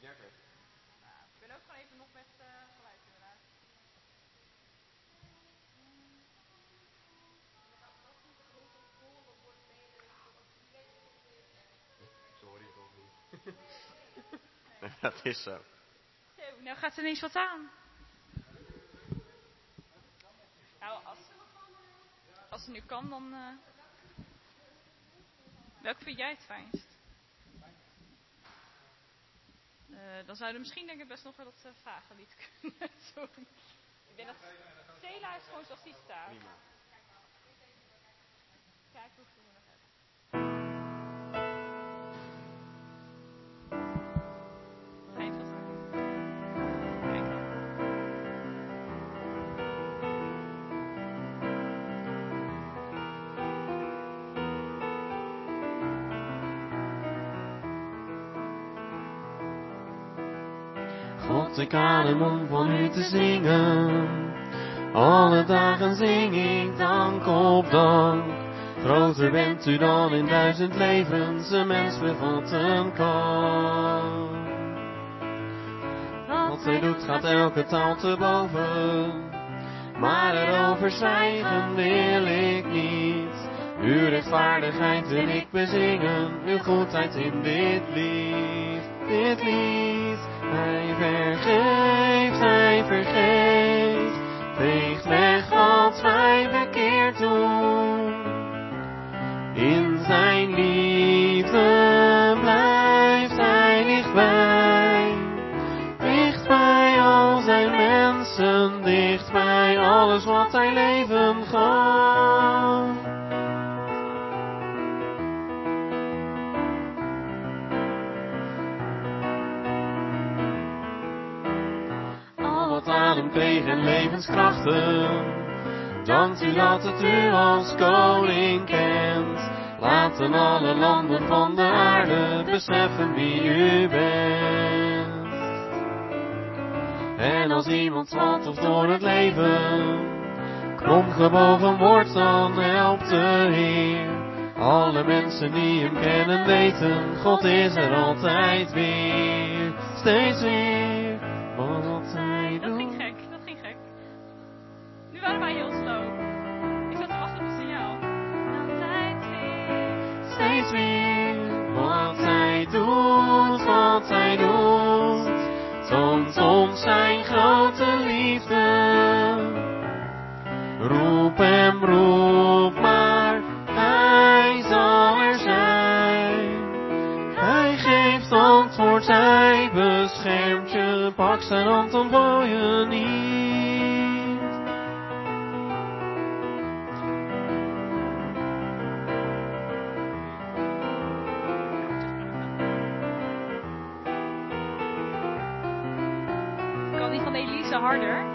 We kunnen ook gewoon even nog met geluid inderdaad. Sorry, toch niet. Nee, dat is zo. Zo, nou gaat er ineens wat aan. Nou, als het nu kan, dan... Welk vind jij het fijnst? Dan zouden we misschien denk ik best nog wel dat vage lied kunnen doen. Ik denk dat Cela is gewoon zoals die staat. Prima. Kijk hoeveel we nog hebben. Ga je vast doen. Kijk dan. God, ik adem om van u te zingen. Alle dagen zing ik dank op dank. Groter bent u dan in 1000 levens een mens bevatten kan. Wat hij doet gaat elke taal te boven. Maar erover zwijgen wil ik niet. Uw rechtvaardigheid wil ik bezingen. Uw goedheid in dit lied. Dit lied. Hij vergeeft, hij vergeeft. Veegt weg wat wij verkeerd doen. In zijn liefde blijft hij dichtbij. Dicht bij al zijn mensen. Dicht bij alles wat hij leven gaf. Adem kreeg en levenskrachten. Dankt u dat het u als koning kent. Laten alle landen van de aarde beseffen wie u bent. En als iemand valt of door het leven kromgebogen wordt, dan helpt de Heer. Alle mensen die hem kennen weten, God is er altijd weer. Steeds weer wat hij doet. Dat ging gek. Nu waren wij heel slow. Ik zat te wachten op een signaal. Altijd weer. Steeds weer wat hij doet, wat hij doet. Toont ons zijn grote liefde. Roep hem, roep maar, hij zal er zijn. Hij geeft antwoord, hij beschermt je, pak zijn hand, dan val je niet. Kan die van Elise harder?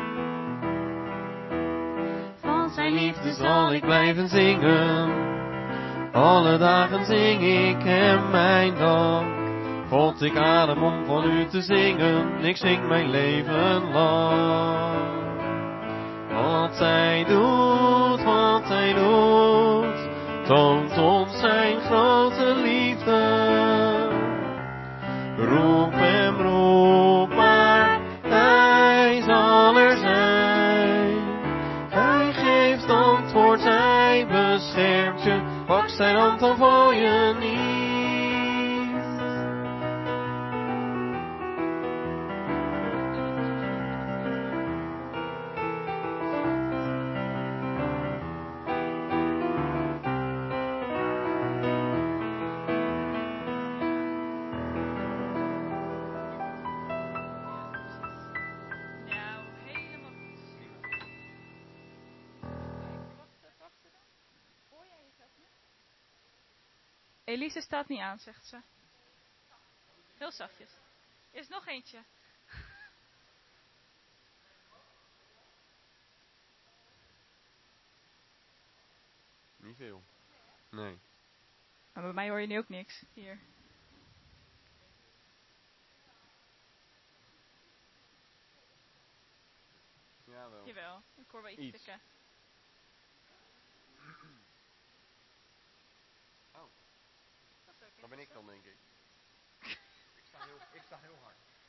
Van zijn liefde zal ik blijven zingen. Alle dagen zing ik hem mijn dank. God, ik adem om van u te zingen. Ik zing mijn leven lang. Wat hij doet, toont ons zijn grote liefde. Roep hem, roep maar, hij zal er zijn. Hij geeft antwoord, hij beschermt je, pak zijn hand, dan val je niet. Nou, helemaal goed. Wachten dan. Hoor jij jezelf niet? Elise staat niet aan, zegt ze. Heel zachtjes. Er is nog eentje. Niet veel. Nee. Maar bij mij hoor je nu ook niks. Hier. Jawel. Jawel, ik hoor wel iets Iets. tikken. Oh, dat ben ik dan, denk ik. Ik sta heel hard.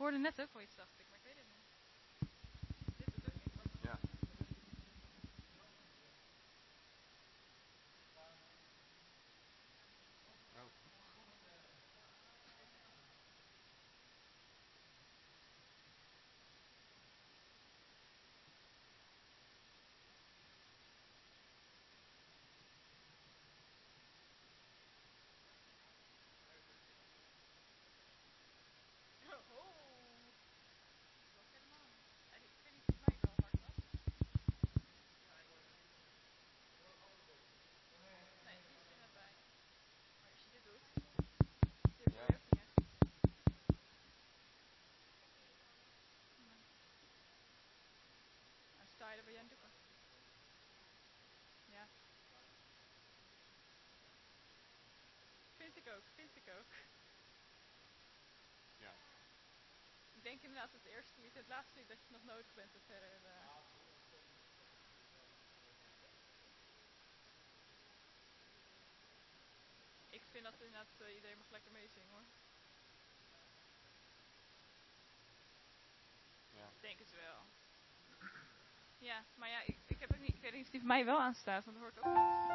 hoorde net ook wel iets, dacht ik, maar ik weet het niet. Dit is ook niet. Ja. Oh. Sta je er bij Jan Doeken? Ja. Vind ik ook. Ja. Ik denk inderdaad het eerste lied, het laatste lied dat je nog nodig bent en verder. Ik vind dat inderdaad iedereen mag lekker meezingen hoor. Ja. Ik denk het wel. Ja, maar ja, ik heb ook niet, ik weet niet of die voor mij wel aanstaat, want dat hoort ook niet.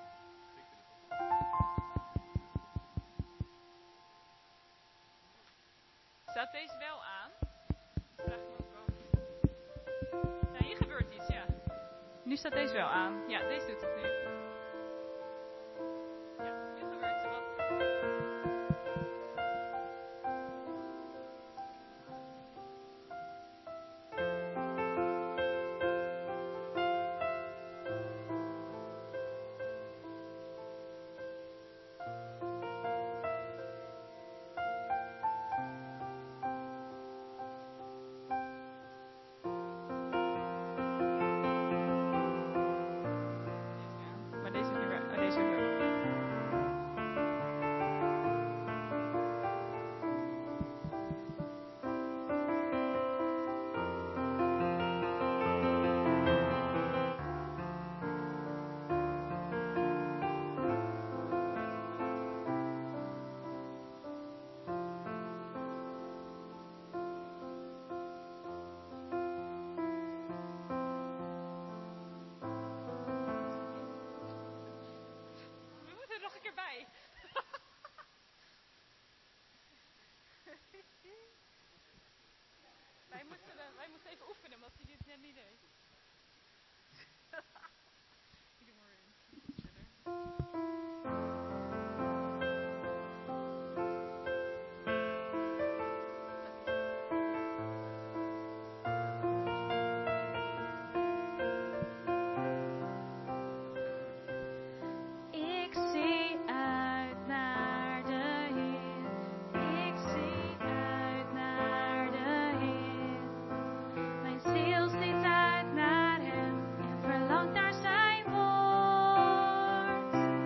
Staat deze wel aan? Vraag me ook wel. Ja, hier gebeurt iets, ja. Nu staat deze wel aan. Ja, deze doet het nu. Ja, nu gebeurt er wat. Maar deze is nu weer. Oh, deze is weer. We moeten er nog een keer bij. Wij moeten even oefenen, omdat hij dit net niet deed. Ik doe maar weer iets chiller. Ik zie uit naar de Heer. Ik zie uit naar de Heer. Mijn ziel ziet uit naar Hem en verlangt naar Zijn woord.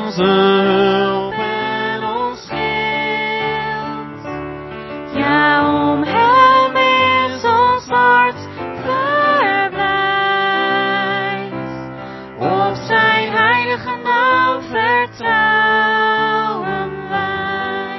onze hulp en ons schild. Ja, om hem is ons hart verblijd. Op zijn heilige naam vertrouwen wij.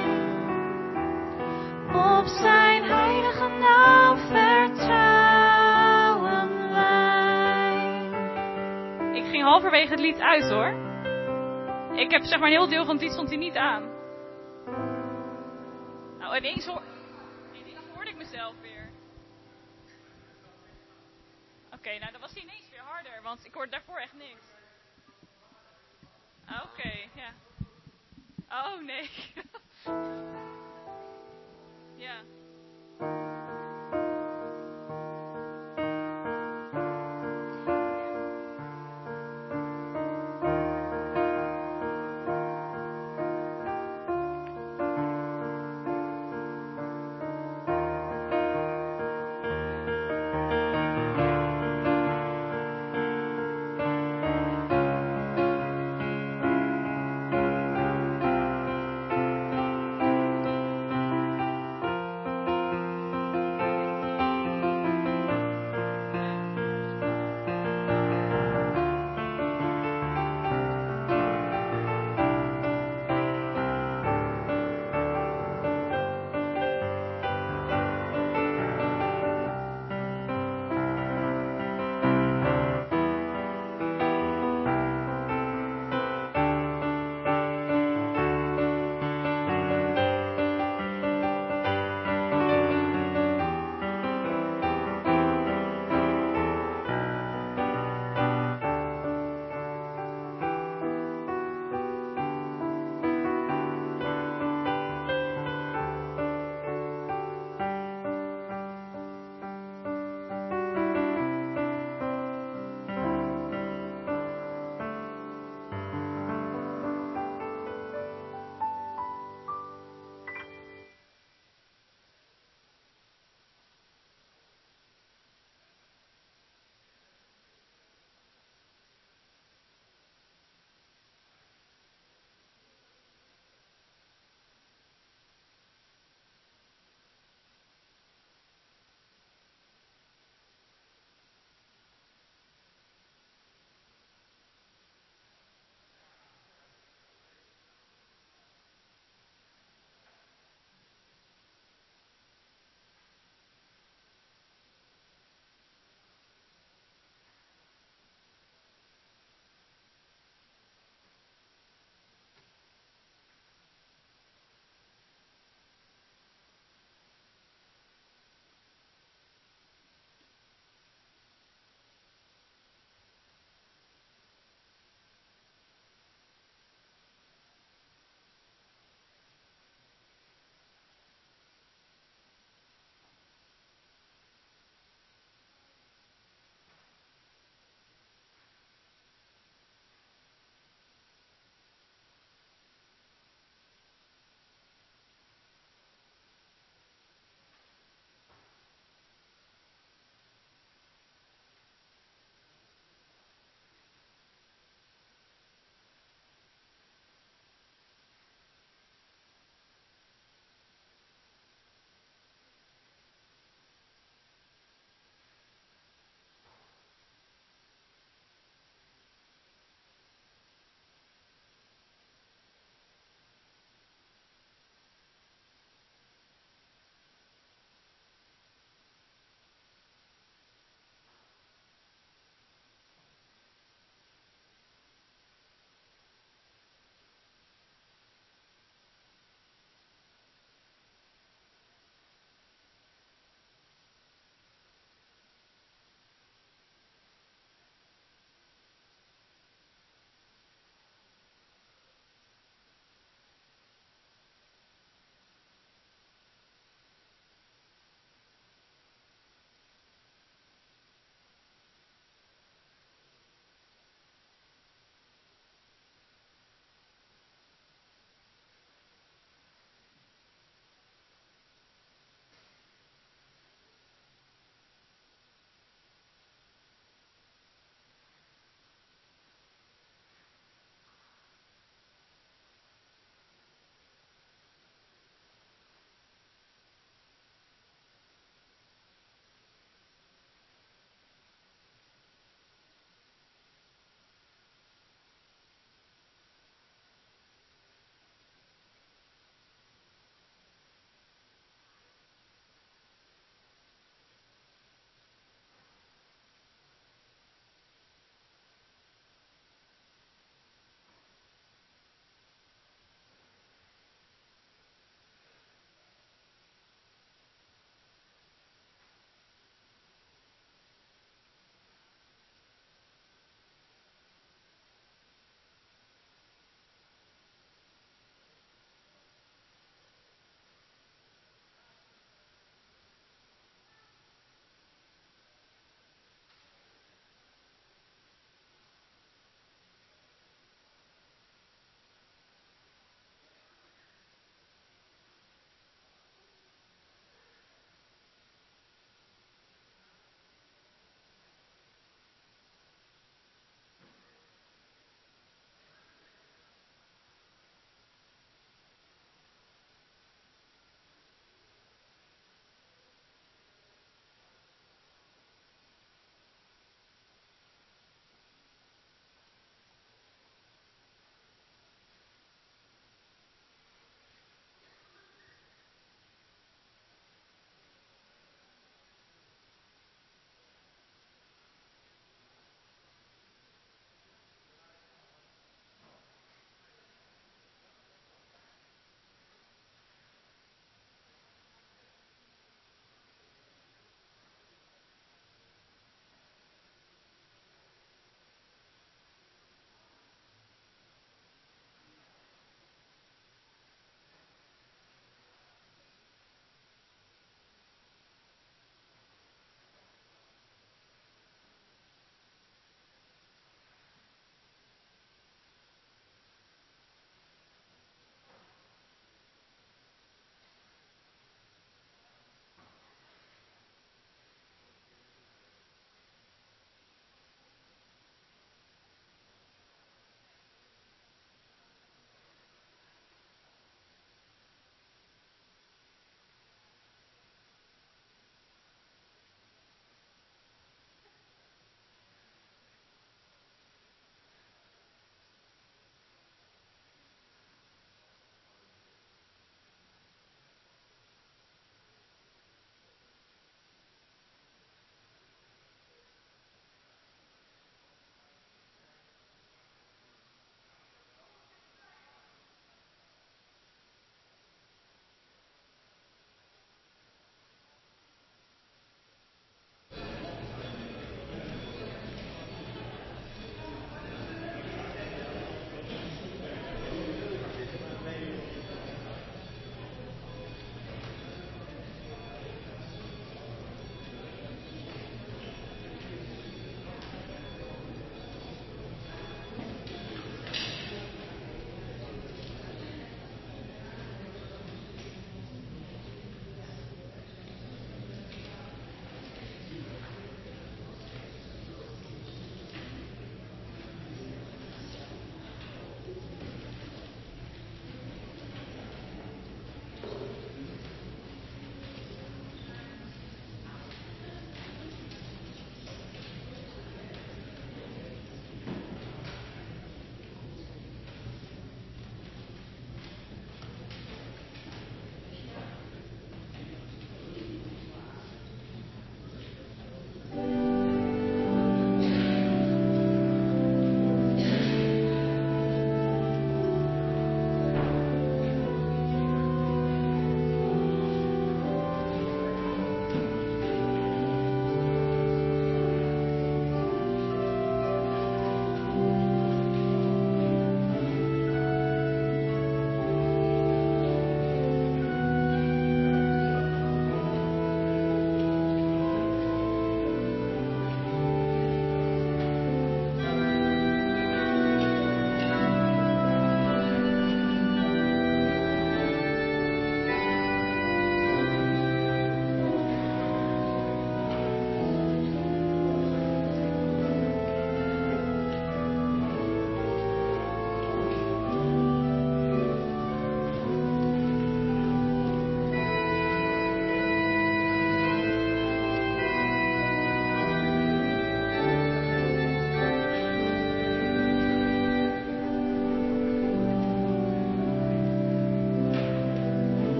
Op zijn heilige naam vertrouwen wij. Ik ging halverwege het lied uit hoor. Ik heb zeg maar een heel deel van het lied stond hij niet aan. Nou, ineens hoorde ik mezelf weer. Oké, nou dan was hij ineens weer harder, want ik hoorde daarvoor echt niks. Oké, ja. Oh nee. Ja.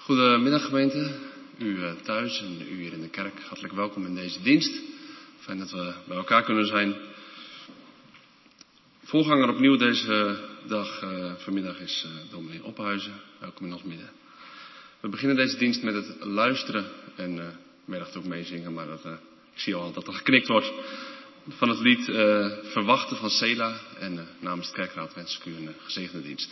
Goedemiddag gemeente, u thuis en u hier in de kerk. Hartelijk welkom in deze dienst. Fijn dat we bij elkaar kunnen zijn. Voorganger opnieuw deze dag vanmiddag is dominee Ophuizen. Welkom in ons midden. We beginnen deze dienst met het luisteren en middag ook meezingen, maar ik zie al dat er geknikt wordt. Van het lied Verwachten van Sela en namens het kerkraad wens ik u een gezegende dienst.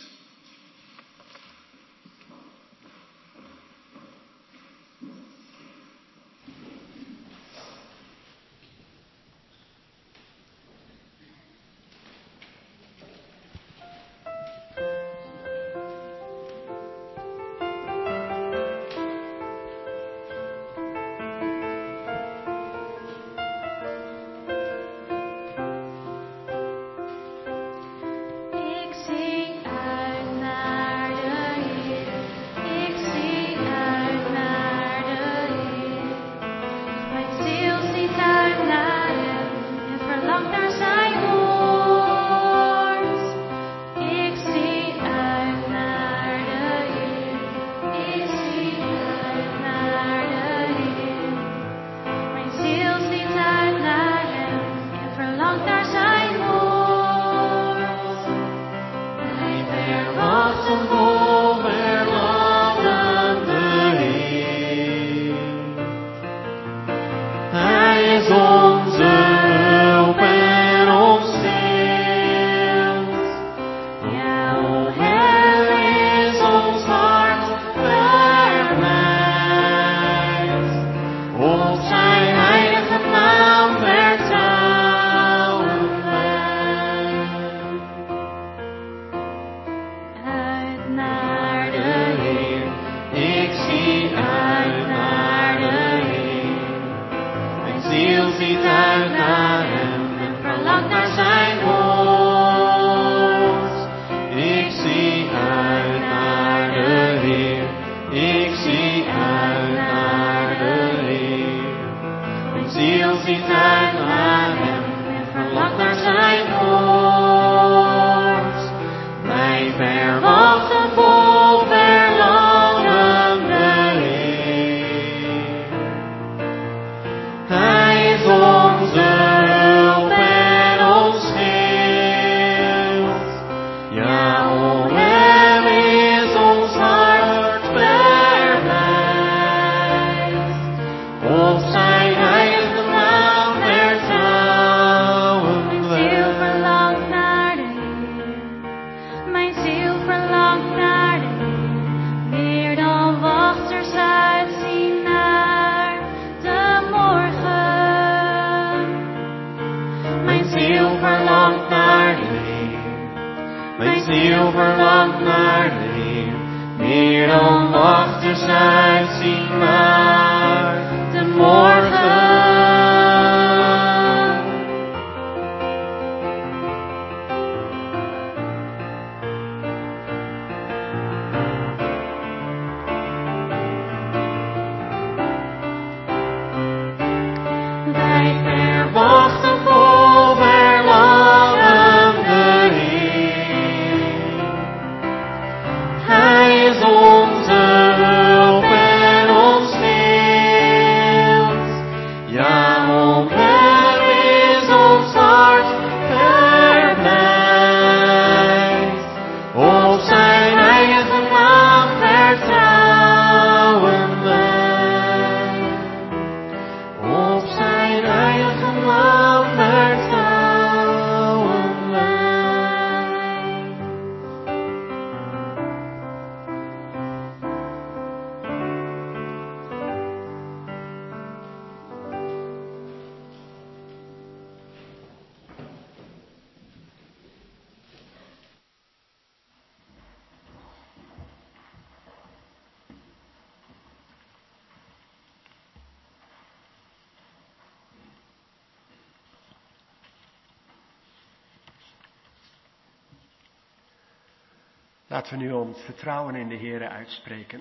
Laten we nu ons vertrouwen in de Heere uitspreken.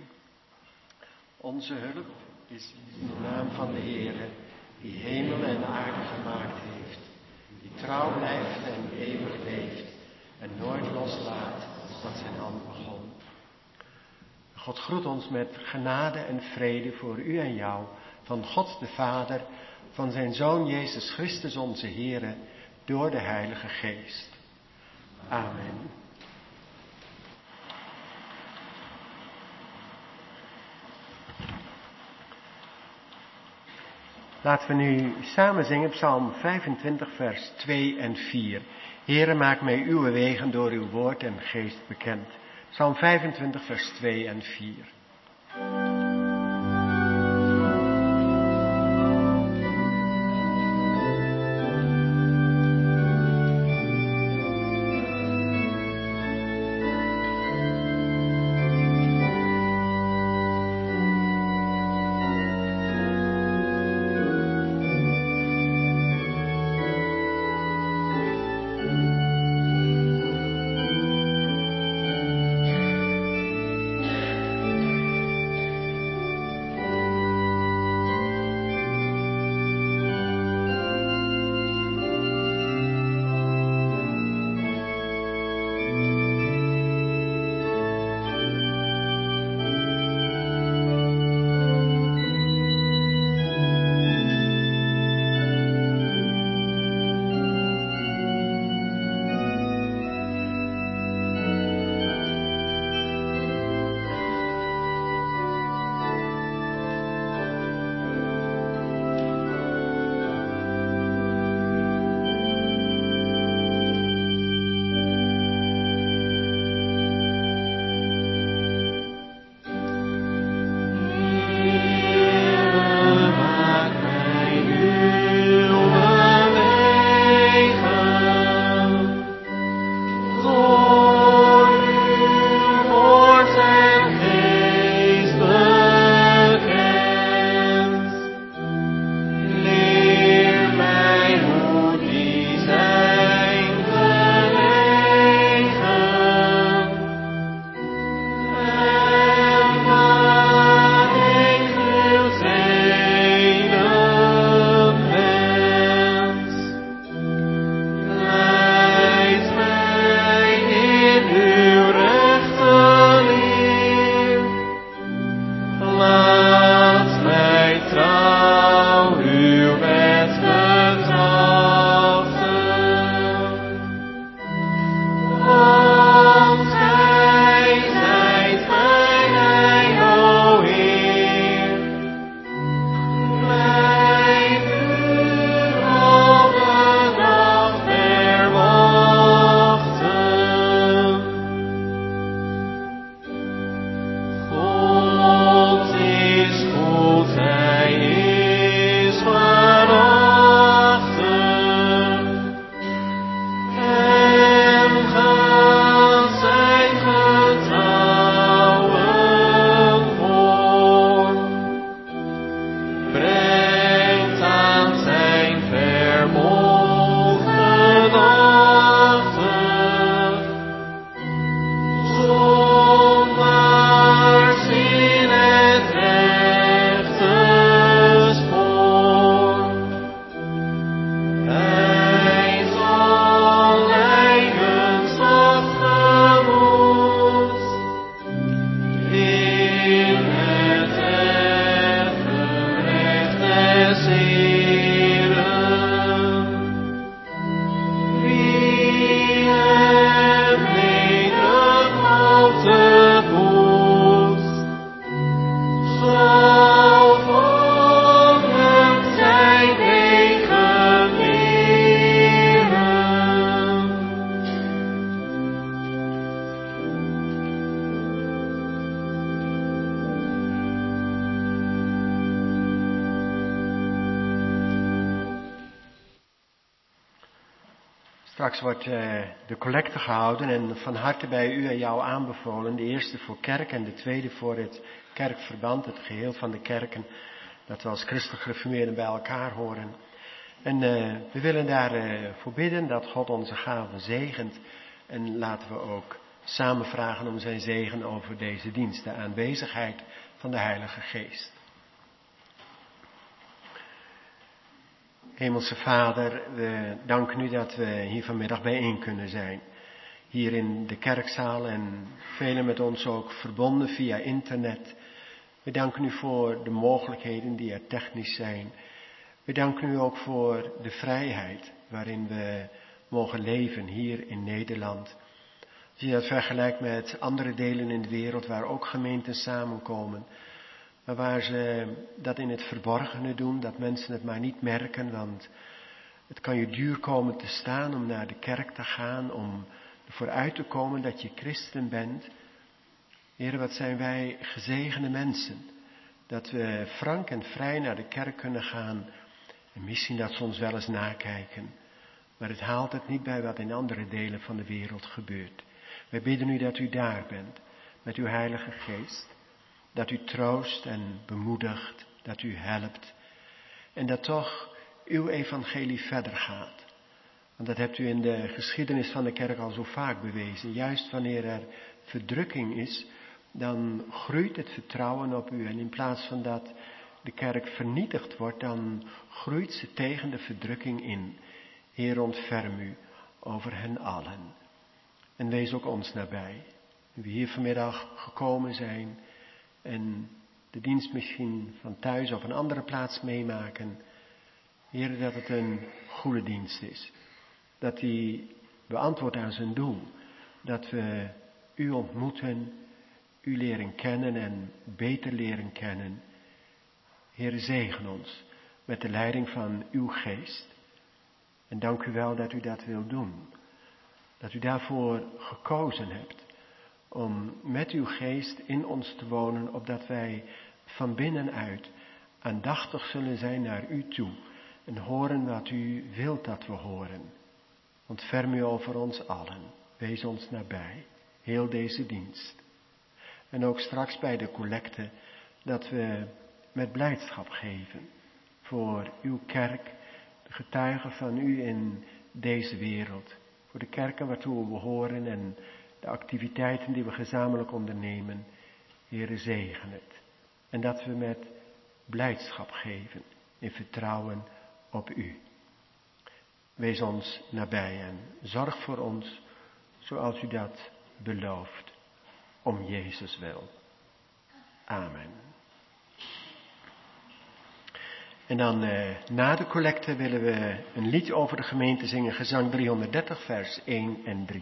Onze hulp is in de naam van de Heere, die hemel en aarde gemaakt heeft, die trouw blijft en eeuwig leeft en nooit loslaat als dat zijn hand begon. God groet ons met genade en vrede voor u en jou, van God de Vader, van zijn Zoon Jezus Christus onze Heere, door de Heilige Geest. Amen. Laten we nu samen zingen Psalm 25 vers 2 en 4. Heere, maak mij uw wegen door uw woord en geest bekend. Psalm 25 vers 2 en 4. Straks wordt de collecte gehouden en van harte bij u en jou aanbevolen. De eerste voor kerk en de tweede voor het kerkverband, het geheel van de kerken. Dat we als christelijk gereformeerden bij elkaar horen. En we willen daarvoor bidden dat God onze gaven zegent. En laten we ook samen vragen om zijn zegen over deze dienst. De aanwezigheid van de Heilige Geest. Hemelse Vader, we danken u dat we hier vanmiddag bijeen kunnen zijn. hier in de kerkzaal en velen met ons ook verbonden via internet. We danken u voor de mogelijkheden die er technisch zijn. We danken u ook voor de vrijheid waarin we mogen leven hier in Nederland. Als je dat vergelijkt met andere delen in de wereld waar ook gemeenten samenkomen, maar waar ze dat in het verborgene doen, dat mensen het maar niet merken, want het kan je duur komen te staan om naar de kerk te gaan, om ervoor uit te komen dat je christen bent. Heer, wat zijn wij gezegende mensen, dat we frank en vrij naar de kerk kunnen gaan en misschien dat ze ons wel eens nakijken. Maar het haalt het niet bij wat in andere delen van de wereld gebeurt. Wij bidden u dat u daar bent, met uw Heilige Geest. Dat u troost en bemoedigt, dat u helpt. En dat toch uw evangelie verder gaat. Want dat hebt u in de geschiedenis van de kerk al zo vaak bewezen. Juist wanneer er verdrukking is, dan groeit het vertrouwen op u. En in plaats van dat de kerk vernietigd wordt, dan groeit ze tegen de verdrukking in. Heer, ontferm u over hen allen. En wees ook ons nabij. Nu we hier vanmiddag gekomen zijn en de dienst misschien van thuis of een andere plaats meemaken. Heer, dat het een goede dienst is. Dat die beantwoordt aan zijn doel. Dat we u ontmoeten, u leren kennen en beter leren kennen. Heer, zegen ons met de leiding van uw geest. En dank u wel dat u dat wilt doen. Dat u daarvoor gekozen hebt om met uw geest in ons te wonen, opdat wij van binnenuit aandachtig zullen zijn naar u toe en horen wat u wilt dat we horen. Ontferm u over ons allen, wees ons nabij, heel deze dienst. En ook straks bij de collecte, dat we met blijdschap geven voor uw kerk, de getuigen van u in deze wereld, voor de kerken waartoe we behoren en de activiteiten die we gezamenlijk ondernemen. Heere, zegen het. En dat we met blijdschap geven, in vertrouwen op u. Wees ons nabij en zorg voor ons, zoals u dat belooft, om Jezus wil. Amen. En dan na de collecte willen we een lied over de gemeente zingen, gezang 330, vers 1 en 3.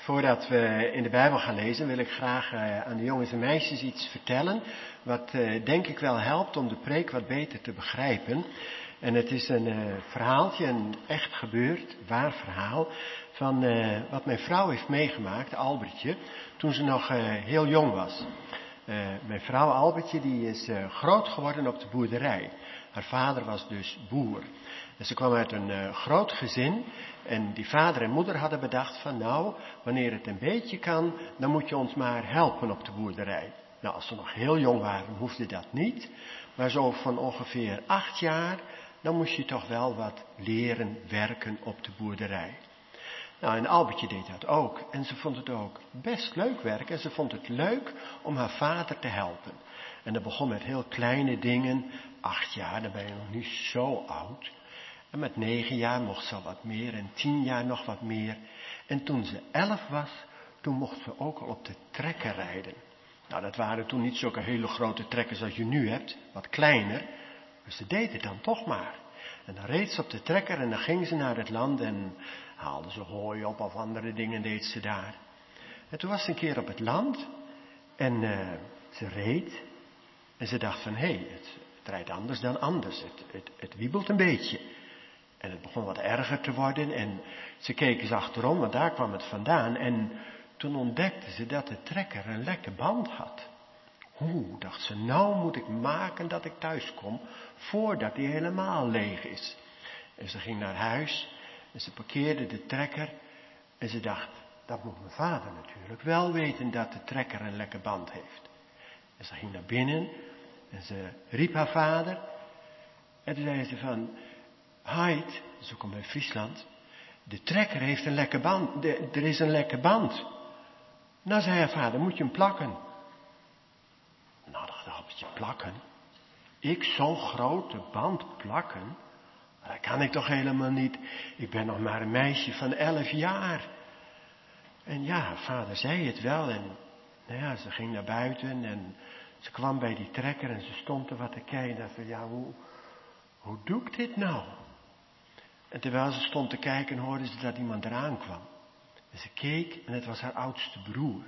Voordat we in de Bijbel gaan lezen, wil ik graag aan de jongens en meisjes iets vertellen, wat denk ik wel helpt om de preek wat beter te begrijpen. En het is een verhaaltje, een echt gebeurd, waar verhaal, van wat mijn vrouw heeft meegemaakt, Albertje, toen ze nog heel jong was. Mijn vrouw Albertje, die is groot geworden op de boerderij. Haar vader was dus boer. En ze kwam uit een groot gezin. En die vader en moeder hadden bedacht van nou, wanneer het een beetje kan, dan moet je ons maar helpen op de boerderij. Nou, als ze nog heel jong waren, hoefde dat niet. Maar zo van ongeveer 8 jaar, dan moest je toch wel wat leren werken op de boerderij. Nou, en Albertje deed dat ook. En ze vond het ook best leuk werk. En ze vond het leuk om haar vader te helpen. En dat begon met heel kleine dingen. 8 jaar, dan ben je nog niet zo oud. En met 9 jaar mocht ze al wat meer. En 10 jaar nog wat meer. En toen ze 11 was, toen mocht ze ook al op de trekker rijden. Nou, dat waren toen niet zulke hele grote trekkers als je nu hebt. Wat kleiner. Maar ze deed het dan toch maar. En dan reed ze op de trekker en dan ging ze naar het land en haalde ze hooi op of andere dingen deed ze daar. En toen was ze een keer op het land en ze reed en ze dacht van hé, het rijdt anders dan anders. Het wiebelt een beetje. En het begon wat erger te worden en ze keek eens achterom, want daar kwam het vandaan. En toen ontdekte ze dat de trekker een lekke band had. Dacht ze, nou moet ik maken dat ik thuis kom, voordat die helemaal leeg is. En ze ging naar huis en ze parkeerde de trekker en ze dacht, dat moet mijn vader natuurlijk wel weten dat de trekker een lekke band heeft. En ze ging naar binnen en ze riep haar vader en toen zei ze van, Heid, zo komt uit Friesland, de trekker heeft een lekke band, er is een lekke band. Nou, zei haar vader, moet je hem plakken? Nou, dacht Albertje, plakken? Ik zo'n grote band plakken? Dat kan ik toch helemaal niet. Ik ben nog maar een meisje van 11 jaar. En ja, haar vader zei het wel. En nou ja, ze ging naar buiten en ze kwam bij die trekker en ze stond er wat te kijken. En dacht van, ja, hoe doe ik dit nou? En terwijl ze stond te kijken, hoorde ze dat iemand eraan kwam. En ze keek en het was haar oudste broer.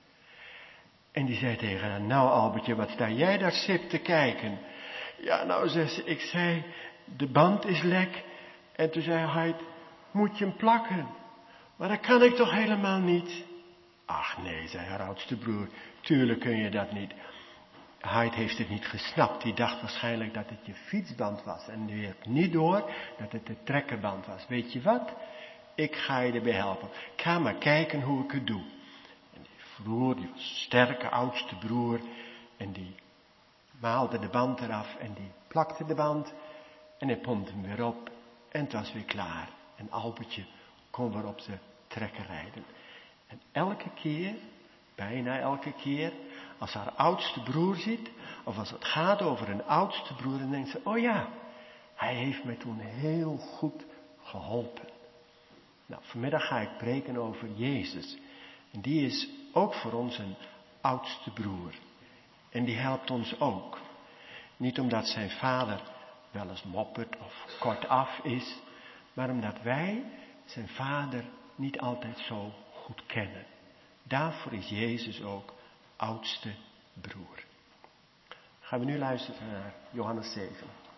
En die zei tegen haar, nou Albertje, wat sta jij daar sip te kijken? Ja, nou, zei ze, ik zei, de band is lek. En toen zei hij, moet je hem plakken? Maar dat kan ik toch helemaal niet? Ach nee, zei haar oudste broer, tuurlijk kun je dat niet. Heid heeft het niet gesnapt. Die dacht waarschijnlijk dat het je fietsband was. En die heeft niet door dat het de trekkerband was. Weet je wat? Ik ga je erbij helpen. Ik ga maar kijken hoe ik het doe. En die broer, die was een sterke oudste broer. En die maalde de band eraf. En die plakte de band. En hij pompte hem weer op. En het was weer klaar. En Albertje kon weer op de trekker rijden. En elke keer, bijna elke keer, als haar oudste broer ziet, of als het gaat over een oudste broer, dan denkt ze, oh ja, hij heeft mij toen heel goed geholpen. Nou, vanmiddag ga ik preken over Jezus. En die is ook voor ons een oudste broer. En die helpt ons ook. Niet omdat zijn vader wel eens moppert of kortaf is, maar omdat wij zijn vader niet altijd zo goed kennen. Daarvoor is Jezus ook oudste broer. Gaan we nu luisteren naar Johannes 7.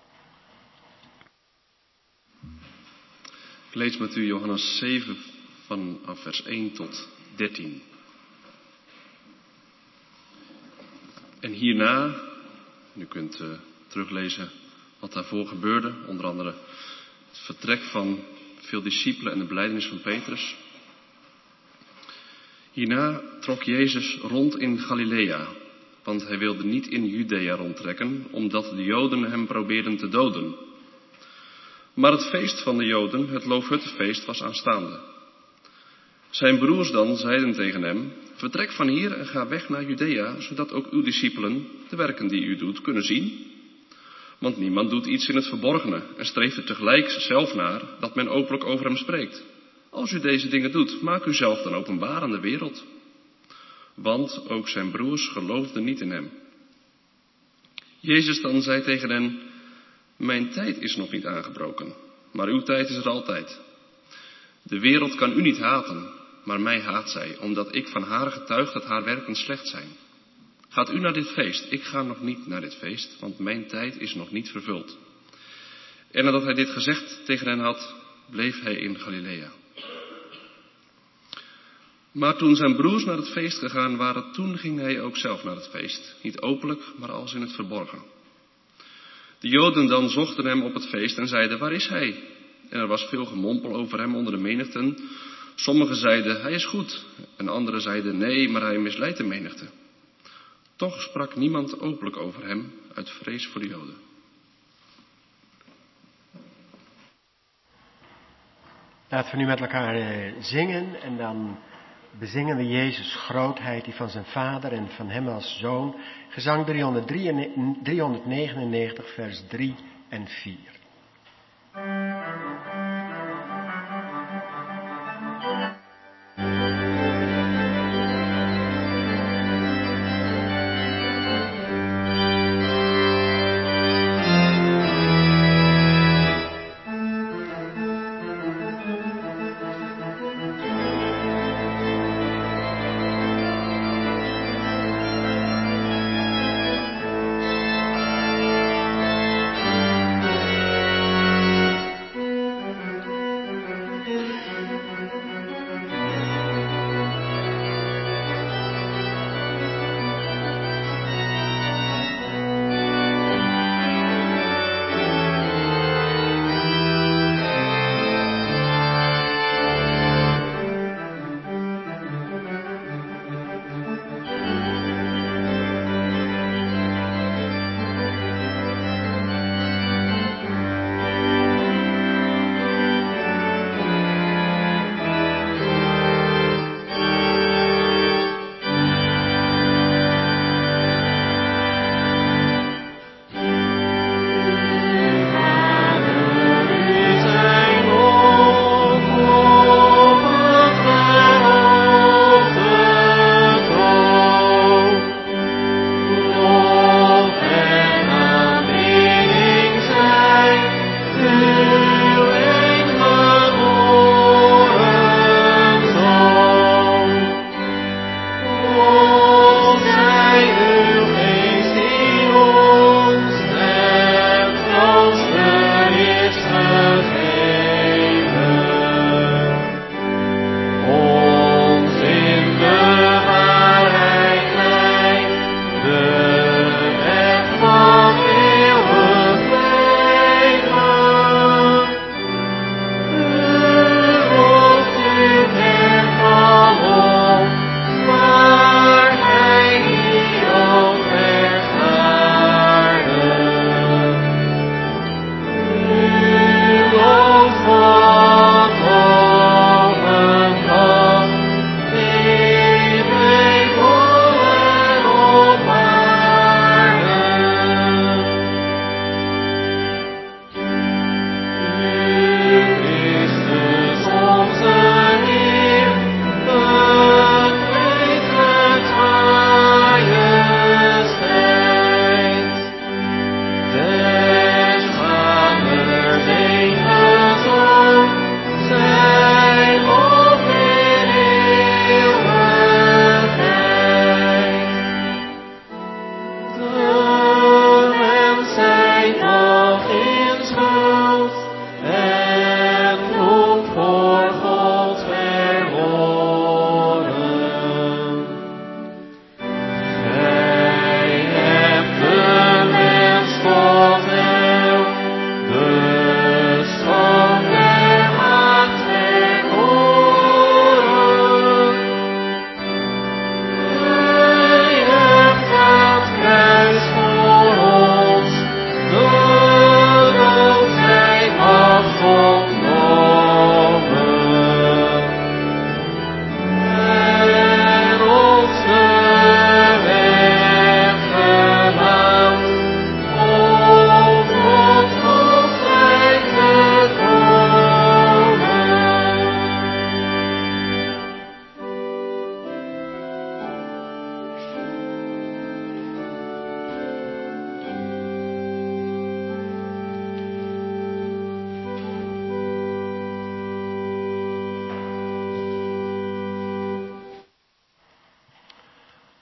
Ik lees met u Johannes 7 vanaf vers 1 tot 13. En hierna, u kunt teruglezen wat daarvoor gebeurde, onder andere het vertrek van veel discipelen en de belijdenis van Petrus. Hierna trok Jezus rond in Galilea, want hij wilde niet in Judea rondtrekken, omdat de Joden hem probeerden te doden. Maar het feest van de Joden, het Loofhuttenfeest, was aanstaande. Zijn broers dan zeiden tegen hem, vertrek van hier en ga weg naar Judea, zodat ook uw discipelen de werken die u doet kunnen zien. Want niemand doet iets in het verborgene en streeft er tegelijk zelf naar dat men openlijk over hem spreekt. Als u deze dingen doet, maak u zelf dan openbaar aan de wereld. Want ook zijn broers geloofden niet in hem. Jezus dan zei tegen hen, mijn tijd is nog niet aangebroken, maar uw tijd is er altijd. De wereld kan u niet haten, maar mij haat zij, omdat ik van haar getuig dat haar werken slecht zijn. Gaat u naar dit feest? Ik ga nog niet naar dit feest, want mijn tijd is nog niet vervuld. En nadat hij dit gezegd tegen hen had, bleef hij in Galilea. Maar toen zijn broers naar het feest gegaan waren, toen ging hij ook zelf naar het feest. Niet openlijk, maar als in het verborgen. De Joden dan zochten hem op het feest en zeiden, waar is hij? En er was veel gemompel over hem onder de menigten. Sommigen zeiden, hij is goed. En anderen zeiden, nee, maar hij misleidt de menigte. Toch sprak niemand openlijk over hem uit vrees voor de Joden. Laten we nu met elkaar zingen en dan bezingen we Jezus' grootheid, die van zijn vader en van hem als zoon. Gezang 399, vers 3 en 4.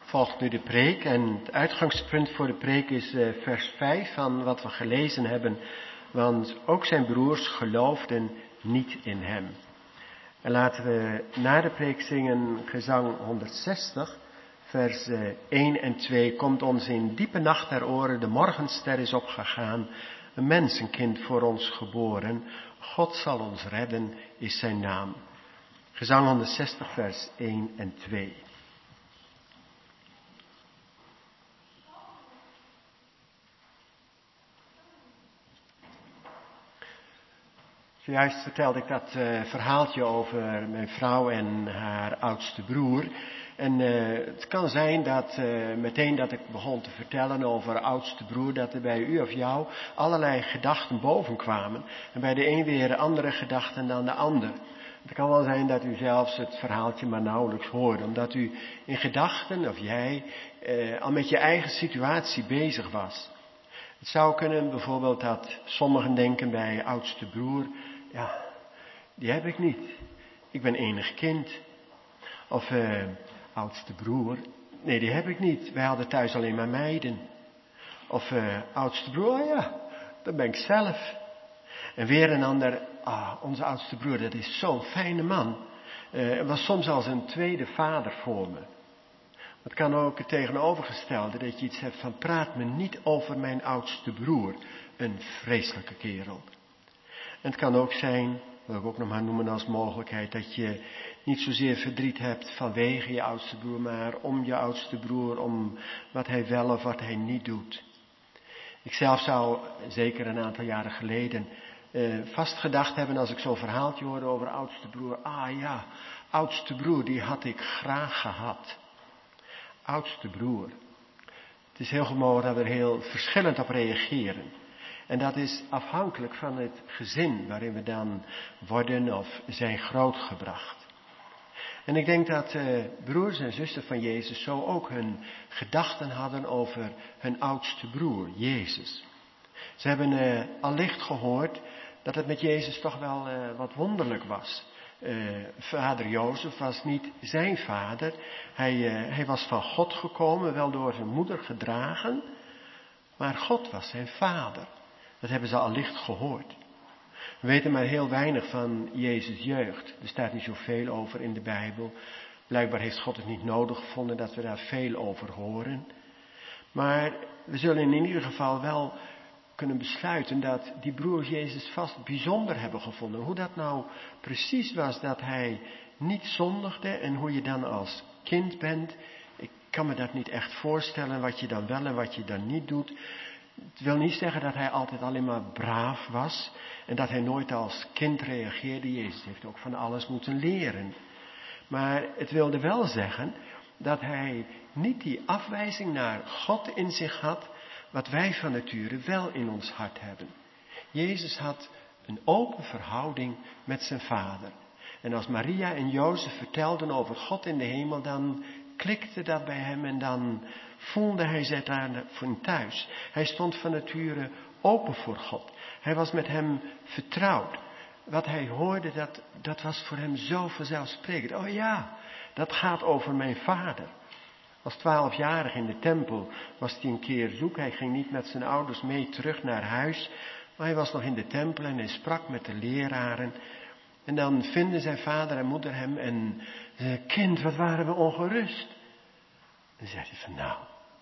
Volgt nu de preek en het uitgangspunt voor de preek is vers 5 van wat we gelezen hebben. Want ook zijn broers geloofden niet in hem. En laten we na de preek zingen gezang 160, vers 1 en 2. Komt ons in diepe nacht ter oren, de morgenster is opgegaan. Een mensenkind voor ons geboren. God zal ons redden, is zijn naam. Gezang 160, vers 1 en 2. Zojuist vertelde ik dat verhaaltje over mijn vrouw en haar oudste broer. En het kan zijn dat meteen dat ik begon te vertellen over oudste broer, dat er bij u of jou allerlei gedachten bovenkwamen. En bij de een weer andere gedachten dan de ander. Het kan wel zijn dat u zelfs het verhaaltje maar nauwelijks hoorde, omdat u in gedachten, of jij, al met je eigen situatie bezig was. Het zou kunnen bijvoorbeeld dat sommigen denken bij oudste broer, ja, die heb ik niet. Ik ben enig kind. Of oudste broer, nee, die heb ik niet. Wij hadden thuis alleen maar meiden. Of oudste broer, oh ja, dat ben ik zelf. En weer een ander, onze oudste broer, dat is zo'n fijne man. Was soms als een tweede vader voor me. Het kan ook het tegenovergestelde, dat je iets hebt van praat me niet over mijn oudste broer. Een vreselijke kerel. En het kan ook zijn, wil ik ook nog maar noemen als mogelijkheid, dat je niet zozeer verdriet hebt vanwege je oudste broer, maar om je oudste broer, om wat hij wel of wat hij niet doet. Ik zelf zou, zeker een aantal jaren geleden, vast gedacht hebben als ik zo'n verhaaltje hoorde over oudste broer. Ah ja, oudste broer, die had ik graag gehad. Oudste broer. Het is heel goed mogelijk dat we er heel verschillend op reageren. En dat is afhankelijk van het gezin waarin we dan worden of zijn grootgebracht. En ik denk dat broers en zussen van Jezus zo ook hun gedachten hadden over hun oudste broer, Jezus. Ze hebben allicht gehoord dat het met Jezus toch wel wat wonderlijk was. Vader Jozef was niet zijn vader. Hij was van God gekomen, wel door zijn moeder gedragen. Maar God was zijn vader. Dat hebben ze allicht gehoord. We weten maar heel weinig van Jezus' jeugd. Er staat niet zoveel over in de Bijbel. Blijkbaar heeft God het niet nodig gevonden dat we daar veel over horen. Maar we zullen in ieder geval wel kunnen besluiten dat die broers Jezus vast bijzonder hebben gevonden. Hoe dat nou precies was dat hij niet zondigde en hoe je dan als kind bent. Ik kan me dat niet echt voorstellen wat je dan wel en wat je dan niet doet. Het wil niet zeggen dat hij altijd alleen maar braaf was en dat hij nooit als kind reageerde. Jezus heeft ook van alles moeten leren. Maar het wilde wel zeggen dat hij niet die afwijzing naar God in zich had, wat wij van nature wel in ons hart hebben. Jezus had een open verhouding met zijn vader. En als Maria en Jozef vertelden over God in de hemel, dan klikte dat bij hem en dan voelde hij zich daar van thuis. Hij stond van nature open voor God. Hij was met hem vertrouwd. Wat hij hoorde, dat was voor hem zo vanzelfsprekend. Oh ja, dat gaat over mijn vader. Als 12-jarige in de tempel was hij een keer zoek. Hij ging niet met zijn ouders mee terug naar huis. Maar hij was nog in de tempel en hij sprak met de leraren. En dan vinden zijn vader en moeder hem en zei, kind, wat waren we ongerust. En dan zei hij van, nou,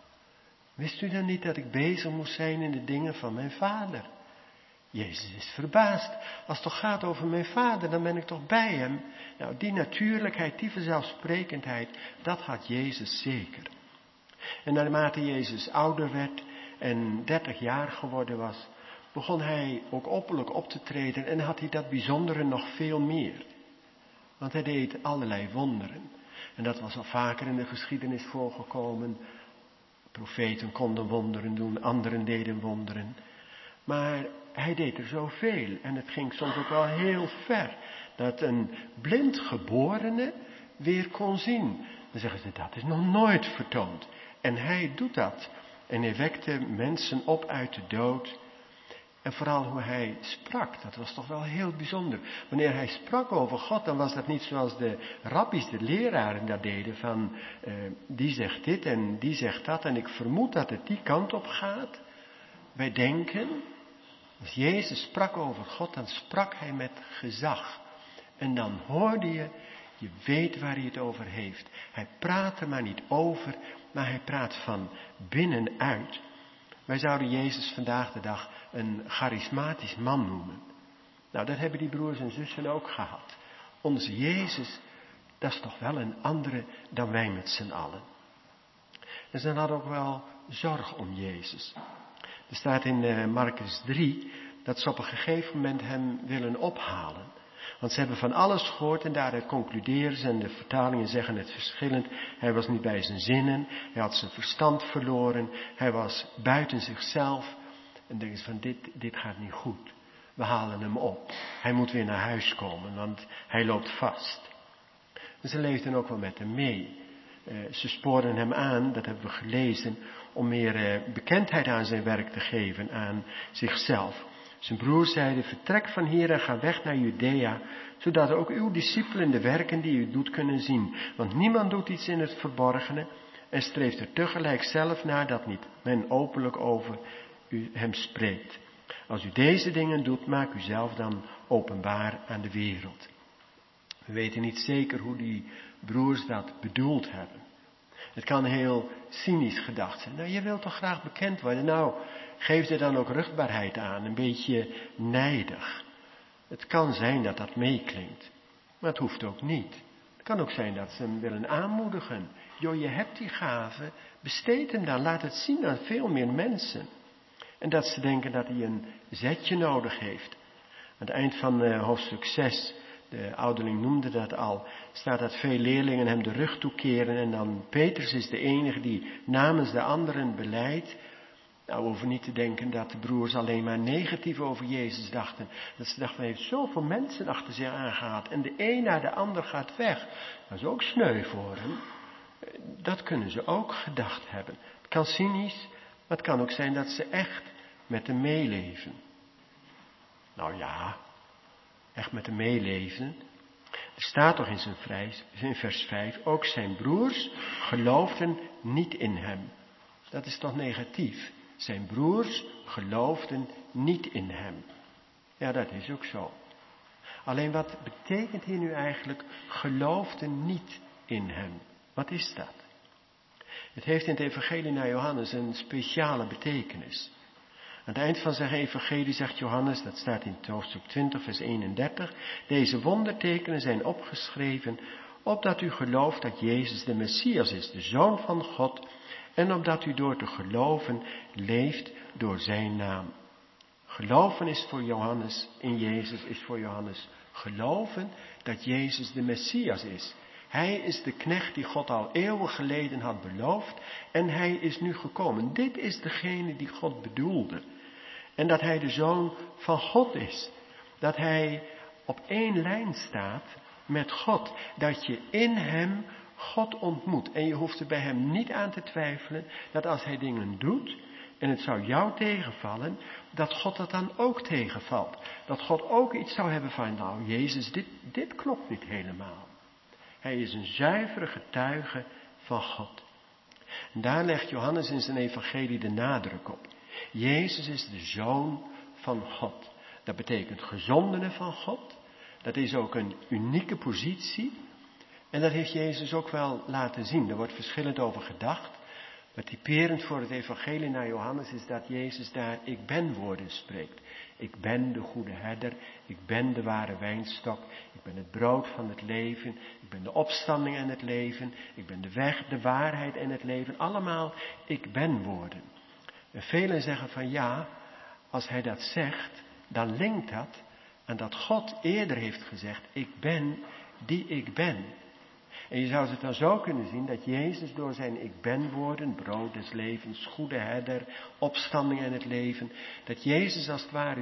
wist u dan niet dat ik bezig moest zijn in de dingen van mijn vader? Jezus is verbaasd. Als het toch gaat over mijn vader, dan ben ik toch bij hem. Nou, die natuurlijkheid, die vanzelfsprekendheid, dat had Jezus zeker. En naarmate Jezus ouder werd en 30 jaar geworden was, begon hij ook openlijk op te treden en had hij dat bijzondere nog veel meer. Want hij deed allerlei wonderen. En dat was al vaker in de geschiedenis voorgekomen. Profeten konden wonderen doen, anderen deden wonderen. Maar hij deed er zoveel en het ging soms ook wel heel ver. Dat een blindgeborene weer kon zien. Dan zeggen ze, dat is nog nooit vertoond. En hij doet dat. En hij wekte mensen op uit de dood. En vooral hoe hij sprak, dat was toch wel heel bijzonder. Wanneer hij sprak over God, dan was dat niet zoals de rabbies, de leraren dat deden. Van die zegt dit en die zegt dat. En ik vermoed dat het die kant op gaat. Wij denken, als Jezus sprak over God, dan sprak hij met gezag. En dan hoorde je weet waar hij het over heeft. Hij praat er maar niet over, maar hij praat van binnenuit. Wij zouden Jezus vandaag de dag een charismatisch man noemen. Nou, dat hebben die broers en zussen ook gehad. Onze Jezus, dat is toch wel een andere dan wij met z'n allen. En ze hadden ook wel zorg om Jezus. Er staat in Markus 3 dat ze op een gegeven moment hem willen ophalen. Want ze hebben van alles gehoord en daaruit concluderen ze, en de vertalingen zeggen het verschillend. Hij was niet bij zijn zinnen, hij had zijn verstand verloren, hij was buiten zichzelf. En denken ze van dit gaat niet goed. We halen hem op. Hij moet weer naar huis komen, want hij loopt vast. En ze leefden ook wel met hem mee. Ze spoorden hem aan, dat hebben we gelezen, om meer bekendheid aan zijn werk te geven, aan zichzelf. Zijn broers zeiden, vertrek van hier en ga weg naar Judea, zodat ook uw discipelen de werken die u doet kunnen zien. Want niemand doet iets in het verborgene en streeft er tegelijk zelf naar dat niet men openlijk over u hem spreekt. Als u deze dingen doet, maak u zelf dan openbaar aan de wereld. We weten niet zeker hoe die broers dat bedoeld hebben. Het kan heel cynisch gedacht zijn. Nou, je wilt toch graag bekend worden? Nou, geef er dan ook rugbaarheid aan, een beetje nijdig. Het kan zijn dat dat meeklinkt, maar het hoeft ook niet. Het kan ook zijn dat ze hem willen aanmoedigen. Joh, je hebt die gave, besteed hem dan, laat het zien aan veel meer mensen. En dat ze denken dat hij een zetje nodig heeft. Aan het eind van hoofdstuk 6, de ouderling noemde dat al, staat dat veel leerlingen hem de rug toekeren en dan Petrus is de enige die namens de anderen belijdt. Nou, we hoeven niet te denken dat de broers alleen maar negatief over Jezus dachten. Dat ze dachten, hij heeft zoveel mensen achter zich aangehaald en de een naar de ander gaat weg. Dat is ook sneu voor hem. Dat kunnen ze ook gedacht hebben. Het kan cynisch, maar het kan ook zijn dat ze echt met hem meeleven. Nou ja, echt met hem meeleven. Er staat toch in vers 5, ook zijn broers geloofden niet in hem. Dat is toch negatief. Zijn broers geloofden niet in hem. Ja, dat is ook zo. Alleen wat betekent hier nu eigenlijk geloofden niet in hem? Wat is dat? Het heeft in het evangelie naar Johannes een speciale betekenis. Aan het eind van zijn evangelie zegt Johannes, dat staat in hoofdstuk 20 vers 31, deze wondertekenen zijn opgeschreven, opdat u gelooft dat Jezus de Messias is, de Zoon van God, en opdat u door te geloven leeft door zijn naam. Geloven is voor Johannes, in Jezus is voor Johannes geloven dat Jezus de Messias is. Hij is de knecht die God al eeuwen geleden had beloofd en hij is nu gekomen. Dit is degene die God bedoelde. En dat hij de Zoon van God is. Dat hij op één lijn staat met God. Dat je in hem God ontmoet. En je hoeft er bij hem niet aan te twijfelen dat als hij dingen doet en het zou jou tegenvallen, dat God dat dan ook tegenvalt. Dat God ook iets zou hebben van, nou Jezus, dit klopt niet helemaal. Hij is een zuivere getuige van God. En daar legt Johannes in zijn evangelie de nadruk op. Jezus is de Zoon van God. Dat betekent gezondene van God. Dat is ook een unieke positie. En dat heeft Jezus ook wel laten zien. Er wordt verschillend over gedacht. Maar typerend voor het evangelie naar Johannes is dat Jezus daar ik ben woorden spreekt. Ik ben de goede herder, ik ben de ware wijnstok, ik ben het brood van het leven, ik ben de opstanding en het leven, ik ben de weg, de waarheid en het leven. Allemaal ik ben woorden. En velen zeggen van ja, als hij dat zegt, dan linkt dat aan dat God eerder heeft gezegd, ik ben die ik ben. En je zou het dan zo kunnen zien dat Jezus door zijn ik ben woorden, brood des levens, goede herder, opstanding en het leven, dat Jezus als het ware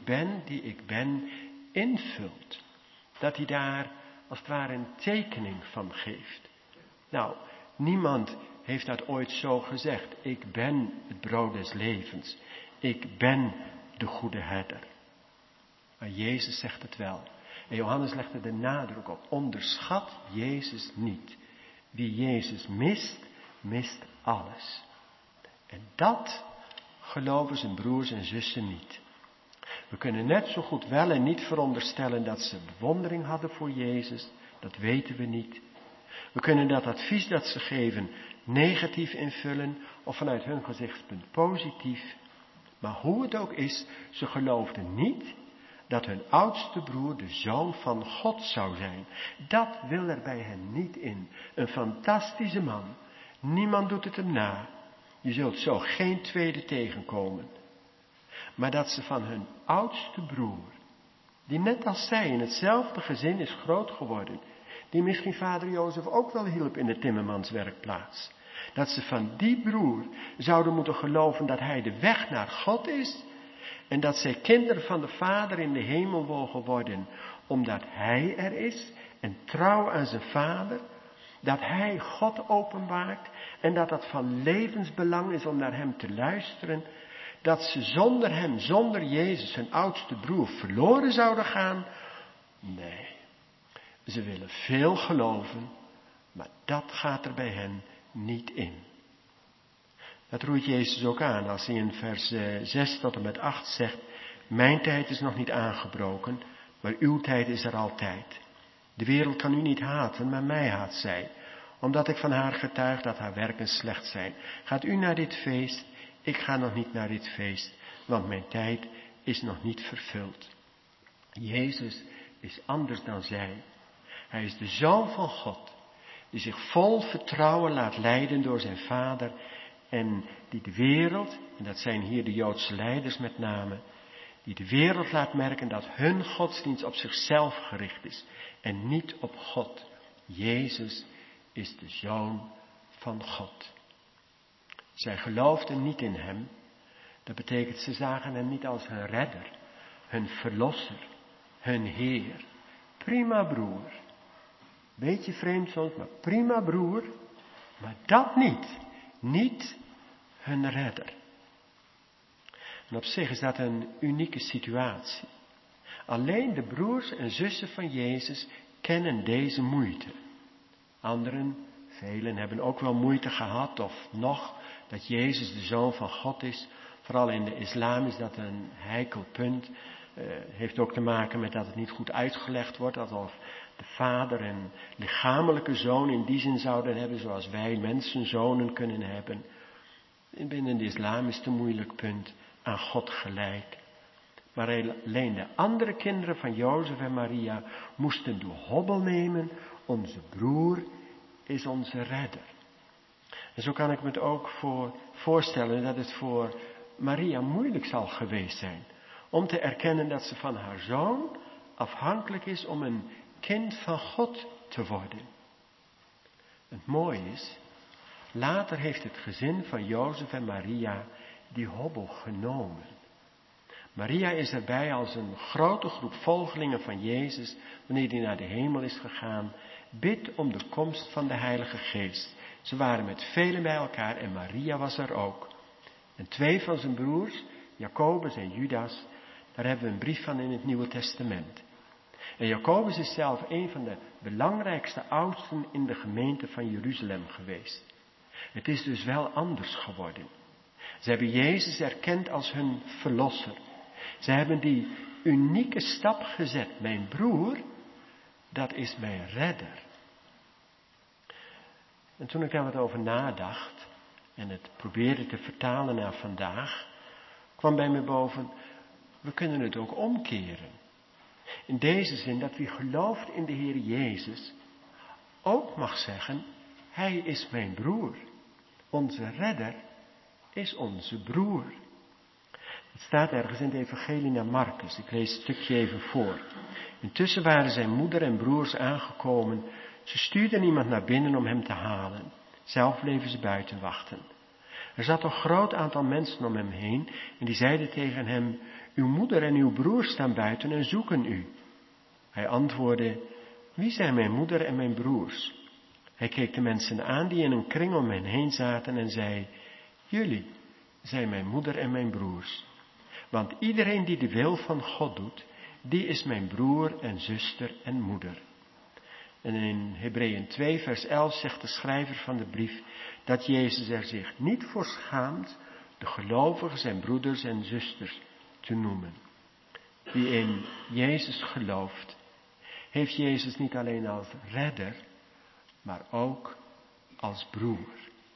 die ik ben, invult. Dat hij daar als het ware een tekening van geeft. Nou, niemand heeft dat ooit zo gezegd. Ik ben het brood des levens. Ik ben de goede herder. Maar Jezus zegt het wel. En Johannes legt er de nadruk op. Onderschat Jezus niet. Wie Jezus mist, mist alles. En dat geloven zijn broers en zussen niet. We kunnen net zo goed wel en niet veronderstellen dat ze bewondering hadden voor Jezus. Dat weten we niet. We kunnen dat advies dat ze geven negatief invullen of vanuit hun gezichtspunt positief. Maar hoe het ook is, ze geloofden niet dat hun oudste broer de zoon van God zou zijn. Dat wil er bij hen niet in. Een fantastische man. Niemand doet het hem na. Je zult zo geen tweede tegenkomen. Maar dat ze van hun oudste broer, die net als zij in hetzelfde gezin is groot geworden, die misschien vader Jozef ook wel hielp in de timmermanswerkplaats, dat ze van die broer zouden moeten geloven dat hij de weg naar God is en dat zij kinderen van de Vader in de hemel mogen worden, omdat hij er is en trouw aan zijn Vader, dat hij God openbaart en dat dat van levensbelang is om naar hem te luisteren, dat ze zonder hem, zonder Jezus, hun oudste broer, verloren zouden gaan. Nee, ze willen veel geloven, maar dat gaat er bij hen niet in. Dat roeit Jezus ook aan als hij in vers 6 tot en met 8 zegt, mijn tijd is nog niet aangebroken, maar uw tijd is er altijd. De wereld kan u niet haten, maar mij haat zij, omdat ik van haar getuig dat haar werken slecht zijn. Gaat u naar dit feest? Ik ga nog niet naar dit feest, want mijn tijd is nog niet vervuld. Jezus is anders dan zij. Hij is de Zoon van God, die zich vol vertrouwen laat leiden door zijn Vader en die de wereld, en dat zijn hier de Joodse leiders met name, die de wereld laat merken dat hun godsdienst op zichzelf gericht is en niet op God. Jezus is de Zoon van God. Zij geloofden niet in hem. Dat betekent, ze zagen hem niet als hun redder, hun verlosser, hun Heer. Prima broer. Beetje vreemd soms, maar prima broer. Maar dat niet. Niet hun redder. En op zich is dat een unieke situatie. Alleen de broers en zussen van Jezus kennen deze moeite. Anderen, velen, hebben ook wel moeite gehad of nog dat Jezus de Zoon van God is. Vooral in de islam is dat een heikel punt. Heeft ook te maken met dat het niet goed uitgelegd wordt. Alsof de vader een lichamelijke zoon in die zin zouden hebben zoals wij mensenzonen kunnen hebben. Binnen de islam is het een moeilijk punt, aan God gelijk. Maar alleen de andere kinderen van Jozef en Maria moesten de hobbel nemen. Onze broer is onze redder. En zo kan ik me het ook voorstellen dat het voor Maria moeilijk zal geweest zijn om te erkennen dat ze van haar zoon afhankelijk is om een kind van God te worden. Het mooie is, later heeft het gezin van Jozef en Maria die hobbel genomen. Maria is erbij als een grote groep volgelingen van Jezus, wanneer hij naar de hemel is gegaan, bidt om de komst van de Heilige Geest. Ze waren met velen bij elkaar en Maria was er ook. En 2 van zijn broers, Jacobus en Judas, daar hebben we een brief van in het Nieuwe Testament. En Jacobus is zelf een van de belangrijkste oudsten in de gemeente van Jeruzalem geweest. Het is dus wel anders geworden. Ze hebben Jezus erkend als hun verlosser. Ze hebben die unieke stap gezet. Mijn broer, dat is mijn redder. En toen ik daar wat over nadacht en het probeerde te vertalen naar vandaag, kwam bij me boven, we kunnen het ook omkeren. In deze zin dat wie gelooft in de Heer Jezus ook mag zeggen, hij is mijn broer. Onze redder is onze broer. Het staat ergens in het evangelie naar Marcus. Ik lees het stukje even voor. Intussen waren zijn moeder en broers aangekomen. Ze stuurden iemand naar binnen om hem te halen. Zelf bleven ze buiten wachten. Er zat een groot aantal mensen om hem heen en die zeiden tegen hem, uw moeder en uw broer staan buiten en zoeken u. Hij antwoordde, wie zijn mijn moeder en mijn broers? Hij keek de mensen aan die in een kring om hen heen zaten en zei, jullie zijn mijn moeder en mijn broers. Want iedereen die de wil van God doet, die is mijn broer en zuster en moeder. En in Hebreeën 2 vers 11 zegt de schrijver van de brief dat Jezus er zich niet voor schaamt de gelovigen zijn broeders en zusters te noemen. Wie in Jezus gelooft, heeft Jezus niet alleen als redder, maar ook als broer.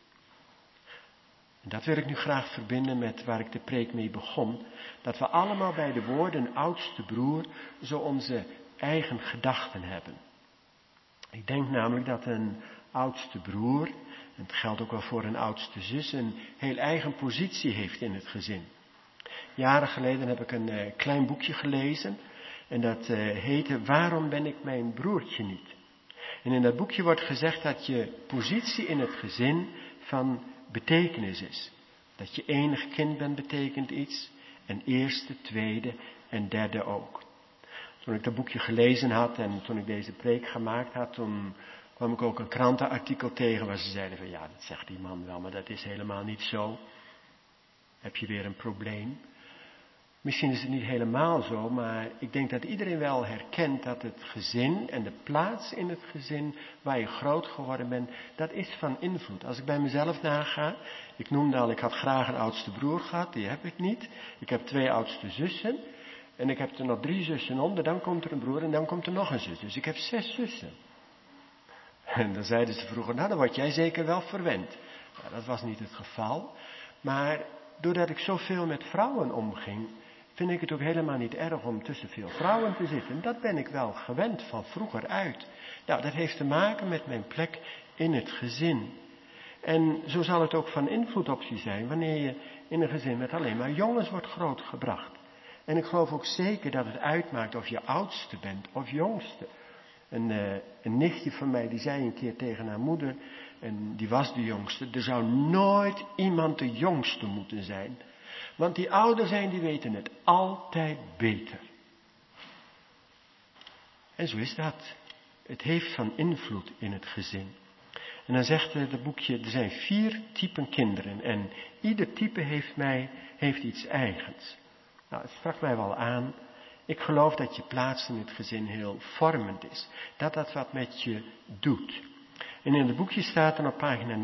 En dat wil ik nu graag verbinden met waar ik de preek mee begon. Dat we allemaal bij de woorden oudste broer zo onze eigen gedachten hebben. Ik denk namelijk dat een oudste broer, en het geldt ook wel voor een oudste zus, een heel eigen positie heeft in het gezin. Jaren geleden heb ik een klein boekje gelezen en dat heette Waarom ben ik mijn broertje niet? En in dat boekje wordt gezegd dat je positie in het gezin van betekenis is. Dat je enig kind bent betekent iets en eerste, tweede en derde ook. Toen ik dat boekje gelezen had en toen ik deze preek gemaakt had, toen kwam ik ook een krantenartikel tegen waar ze zeiden van ja, dat zegt die man wel, maar dat is helemaal niet zo. Heb je weer een probleem? Misschien is het niet helemaal zo, maar ik denk dat iedereen wel herkent dat het gezin en de plaats in het gezin waar je groot geworden bent, dat is van invloed. Als ik bij mezelf naga, ik noemde al, ik had graag een oudste broer gehad, die heb ik niet. Ik heb 2 oudste zussen en ik heb er nog 3 zussen onder, dan komt er een broer en dan komt er nog een zus. Dus ik heb 6 zussen. En dan zeiden ze vroeger, nou dan word jij zeker wel verwend. Ja, dat was niet het geval, maar doordat ik zoveel met vrouwen omging, vind ik het ook helemaal niet erg om tussen veel vrouwen te zitten. Dat ben ik wel gewend van vroeger uit. Nou, dat heeft te maken met mijn plek in het gezin. En zo zal het ook van invloed op je zijn wanneer je in een gezin met alleen maar jongens wordt grootgebracht. En ik geloof ook zeker dat het uitmaakt of je oudste bent of jongste. Een nichtje van mij die zei een keer tegen haar moeder, en die was de jongste, er zou nooit iemand de jongste moeten zijn. Want die ouder zijn, die weten het altijd beter. En zo is dat. Het heeft van invloed in het gezin. En dan zegt het boekje, er zijn 4 typen kinderen. En ieder type heeft iets eigens. Nou, het sprak mij wel aan. Ik geloof dat je plaats in het gezin heel vormend is. Dat dat wat met je doet. En in het boekje staat dan op pagina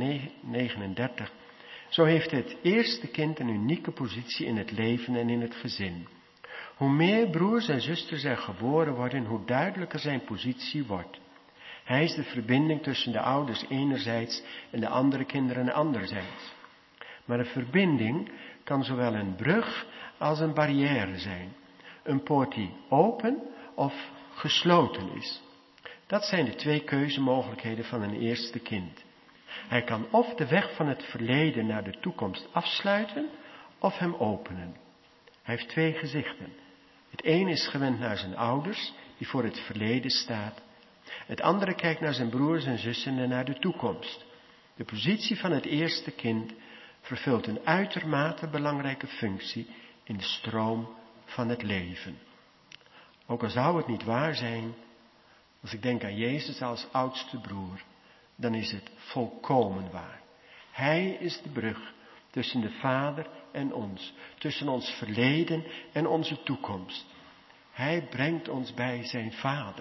39... Zo heeft het eerste kind een unieke positie in het leven en in het gezin. Hoe meer broers en zusters er geboren worden, hoe duidelijker zijn positie wordt. Hij is de verbinding tussen de ouders enerzijds en de andere kinderen anderzijds. Maar een verbinding kan zowel een brug als een barrière zijn. Een poort die open of gesloten is. Dat zijn de 2 keuzemogelijkheden van een eerste kind. Hij kan of de weg van het verleden naar de toekomst afsluiten, of hem openen. Hij heeft 2 gezichten. Het ene is gewend naar zijn ouders, die voor het verleden staat. Het andere kijkt naar zijn broers en zussen en naar de toekomst. De positie van het eerste kind vervult een uitermate belangrijke functie in de stroom van het leven. Ook al zou het niet waar zijn, als ik denk aan Jezus als oudste broer, dan is het volkomen waar. Hij is de brug tussen de Vader en ons, tussen ons verleden en onze toekomst. Hij brengt ons bij zijn Vader.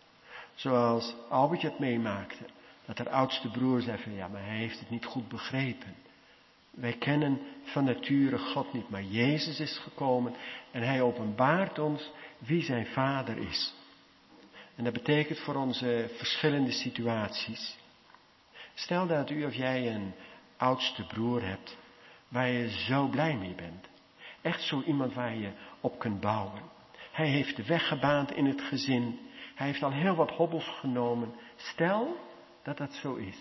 Zoals Albertje het meemaakte, dat haar oudste broer zei van ja, maar hij heeft het niet goed begrepen. Wij kennen van nature God niet, maar Jezus is gekomen en hij openbaart ons wie zijn Vader is. En dat betekent voor onze verschillende situaties. Stel dat u of jij een oudste broer hebt waar je zo blij mee bent. Echt zo iemand waar je op kunt bouwen. Hij heeft de weg gebaand in het gezin. Hij heeft al heel wat hobbels genomen. Stel dat dat zo is.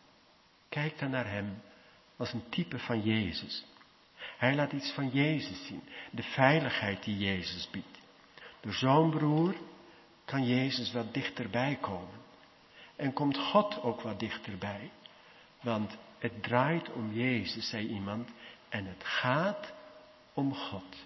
Kijk dan naar hem als een type van Jezus. Hij laat iets van Jezus zien. De veiligheid die Jezus biedt. Door zo'n broer kan Jezus wat dichterbij komen. En komt God ook wat dichterbij. Want het draait om Jezus, zei iemand. En het gaat om God.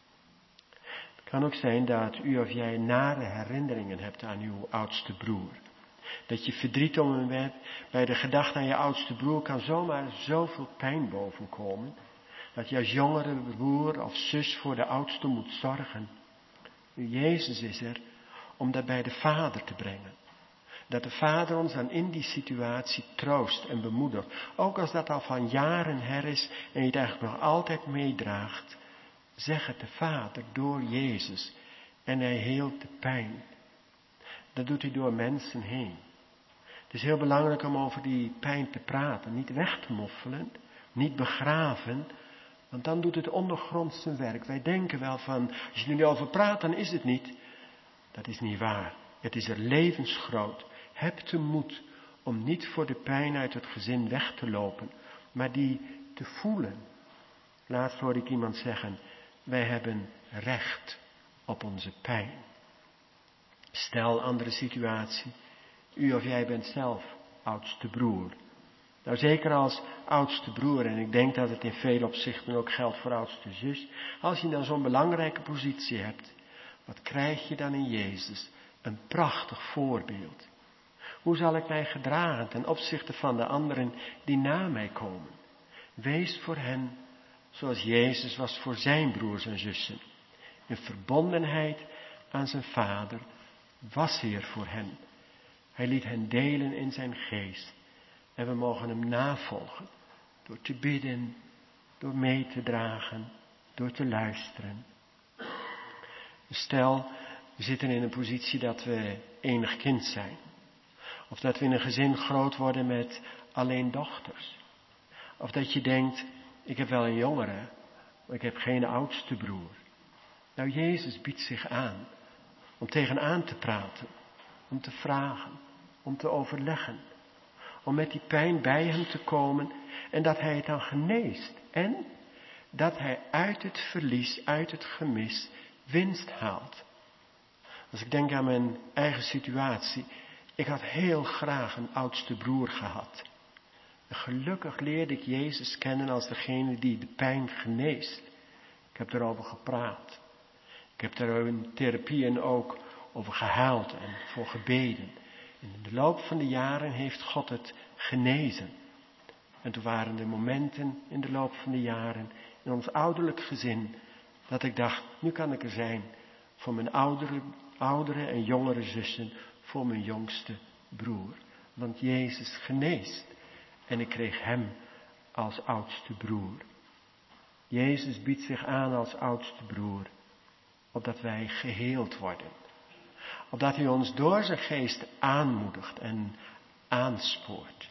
Het kan ook zijn dat u of jij nare herinneringen hebt aan uw oudste broer. Dat je verdriet om hem hebt. Bij de gedachte aan je oudste broer kan zomaar zoveel pijn bovenkomen. Dat je als jongere broer of zus voor de oudste moet zorgen. Nu, Jezus is er om dat bij de Vader te brengen. Dat de Vader ons dan in die situatie troost en bemoedigt. Ook als dat al van jaren her is en je het eigenlijk nog altijd meedraagt. Zeg het de Vader door Jezus. En hij heelt de pijn. Dat doet hij door mensen heen. Het is heel belangrijk om over die pijn te praten. Niet weg te moffelen. Niet begraven. Want dan doet het ondergronds zijn werk. Wij denken wel van, als je er niet over praat, dan is het niet. Dat is niet waar. Het is er levensgroot. Heb de moed om niet voor de pijn uit het gezin weg te lopen, maar die te voelen. Laatst hoorde ik iemand zeggen, wij hebben recht op onze pijn. Stel, andere situatie, u of jij bent zelf oudste broer. Nou, zeker als oudste broer, en ik denk dat het in vele opzichten ook geldt voor oudste zus, als je dan zo'n belangrijke positie hebt, wat krijg je dan in Jezus? Een prachtig voorbeeld. Hoe zal ik mij gedragen ten opzichte van de anderen die na mij komen? Wees voor hen zoals Jezus was voor zijn broers en zussen. In verbondenheid aan zijn Vader was hij er voor hen. Hij liet hen delen in zijn geest. En we mogen hem navolgen. Door te bidden, door mee te dragen, door te luisteren. Stel, we zitten in een positie dat we enig kind zijn. Of dat we in een gezin groot worden met alleen dochters. Of dat je denkt, ik heb wel een jongere, maar ik heb geen oudste broer. Nou, Jezus biedt zich aan om tegenaan te praten, om te vragen, om te overleggen. Om met die pijn bij hem te komen en dat hij het dan geneest. En dat hij uit het verlies, uit het gemis, winst haalt. Als ik denk aan mijn eigen situatie, ik had heel graag een oudste broer gehad. En gelukkig leerde ik Jezus kennen als degene die de pijn geneest. Ik heb erover gepraat. Ik heb daar in therapieën ook over gehuild en voor gebeden. En in de loop van de jaren heeft God het genezen. En toen waren er momenten in de loop van de jaren in ons ouderlijk gezin dat ik dacht, nu kan ik er zijn voor mijn oudere en jongere zussen, voor mijn jongste broer. Want Jezus geneest. En ik kreeg hem als oudste broer. Jezus biedt zich aan als oudste broer, opdat wij geheeld worden. Opdat hij ons door zijn geest aanmoedigt en aanspoort.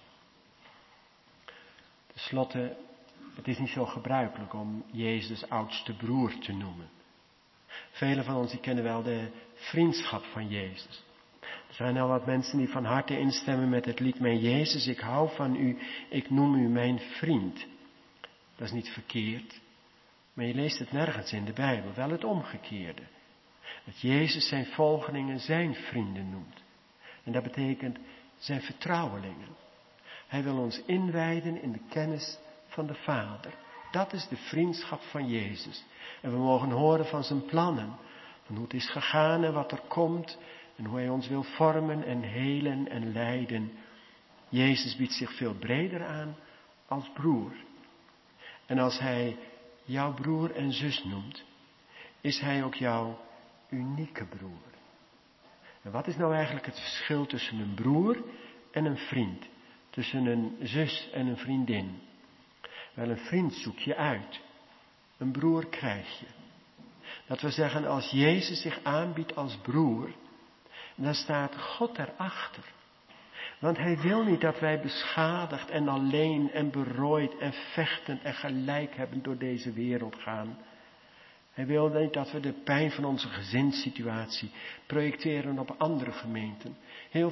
Ten slotte, het is niet zo gebruikelijk om Jezus oudste broer te noemen. Velen van ons die kennen wel de vriendschap van Jezus. Er zijn al wat mensen die van harte instemmen met het lied, mijn Jezus, ik hou van u, ik noem u mijn vriend. Dat is niet verkeerd, maar je leest het nergens in de Bijbel, wel het omgekeerde. Dat Jezus zijn volgelingen zijn vrienden noemt. En dat betekent zijn vertrouwelingen. Hij wil ons inwijden in de kennis van de Vader. Dat is de vriendschap van Jezus. En we mogen horen van zijn plannen. Van hoe het is gegaan en wat er komt. En hoe hij ons wil vormen en helen en leiden. Jezus biedt zich veel breder aan als broer. En als hij jouw broer en zus noemt, is hij ook jouw unieke broer. En wat is nou eigenlijk het verschil tussen een broer en een vriend? Tussen een zus en een vriendin? Wel, een vriend zoek je uit. Een broer krijg je. Dat we zeggen, als Jezus zich aanbiedt als broer, dan staat God erachter. Want hij wil niet dat wij beschadigd en alleen en berooid en vechtend en gelijk hebben door deze wereld gaan. Hij wil niet dat we de pijn van onze gezinssituatie projecteren op andere gemeenten. Heel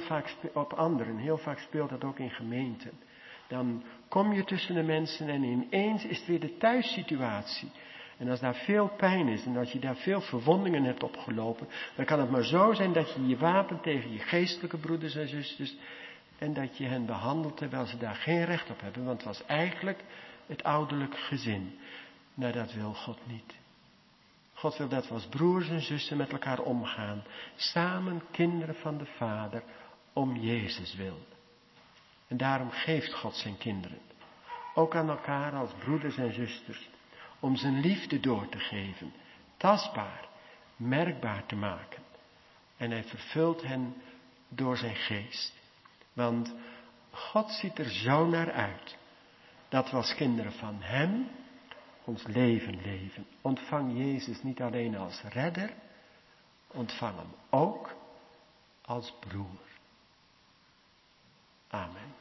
vaak speelt dat ook in gemeenten. Dan kom je tussen de mensen en ineens is het weer de thuissituatie. En als daar veel pijn is en als je daar veel verwondingen hebt opgelopen, dan kan het maar zo zijn dat je je wapent tegen je geestelijke broeders en zusters en dat je hen behandelt terwijl ze daar geen recht op hebben. Want het was eigenlijk het ouderlijk gezin. Nou, dat wil God niet. God wil dat we als broers en zussen met elkaar omgaan. Samen kinderen van de Vader om Jezus wil. En daarom geeft God zijn kinderen. Ook aan elkaar als broeders en zusters. om zijn liefde door te geven, tastbaar, merkbaar te maken. En hij vervult hen door zijn geest. Want God ziet er zo naar uit dat we als kinderen van hem ons leven leven. Ontvang Jezus niet alleen als redder, ontvang hem ook als broer. Amen.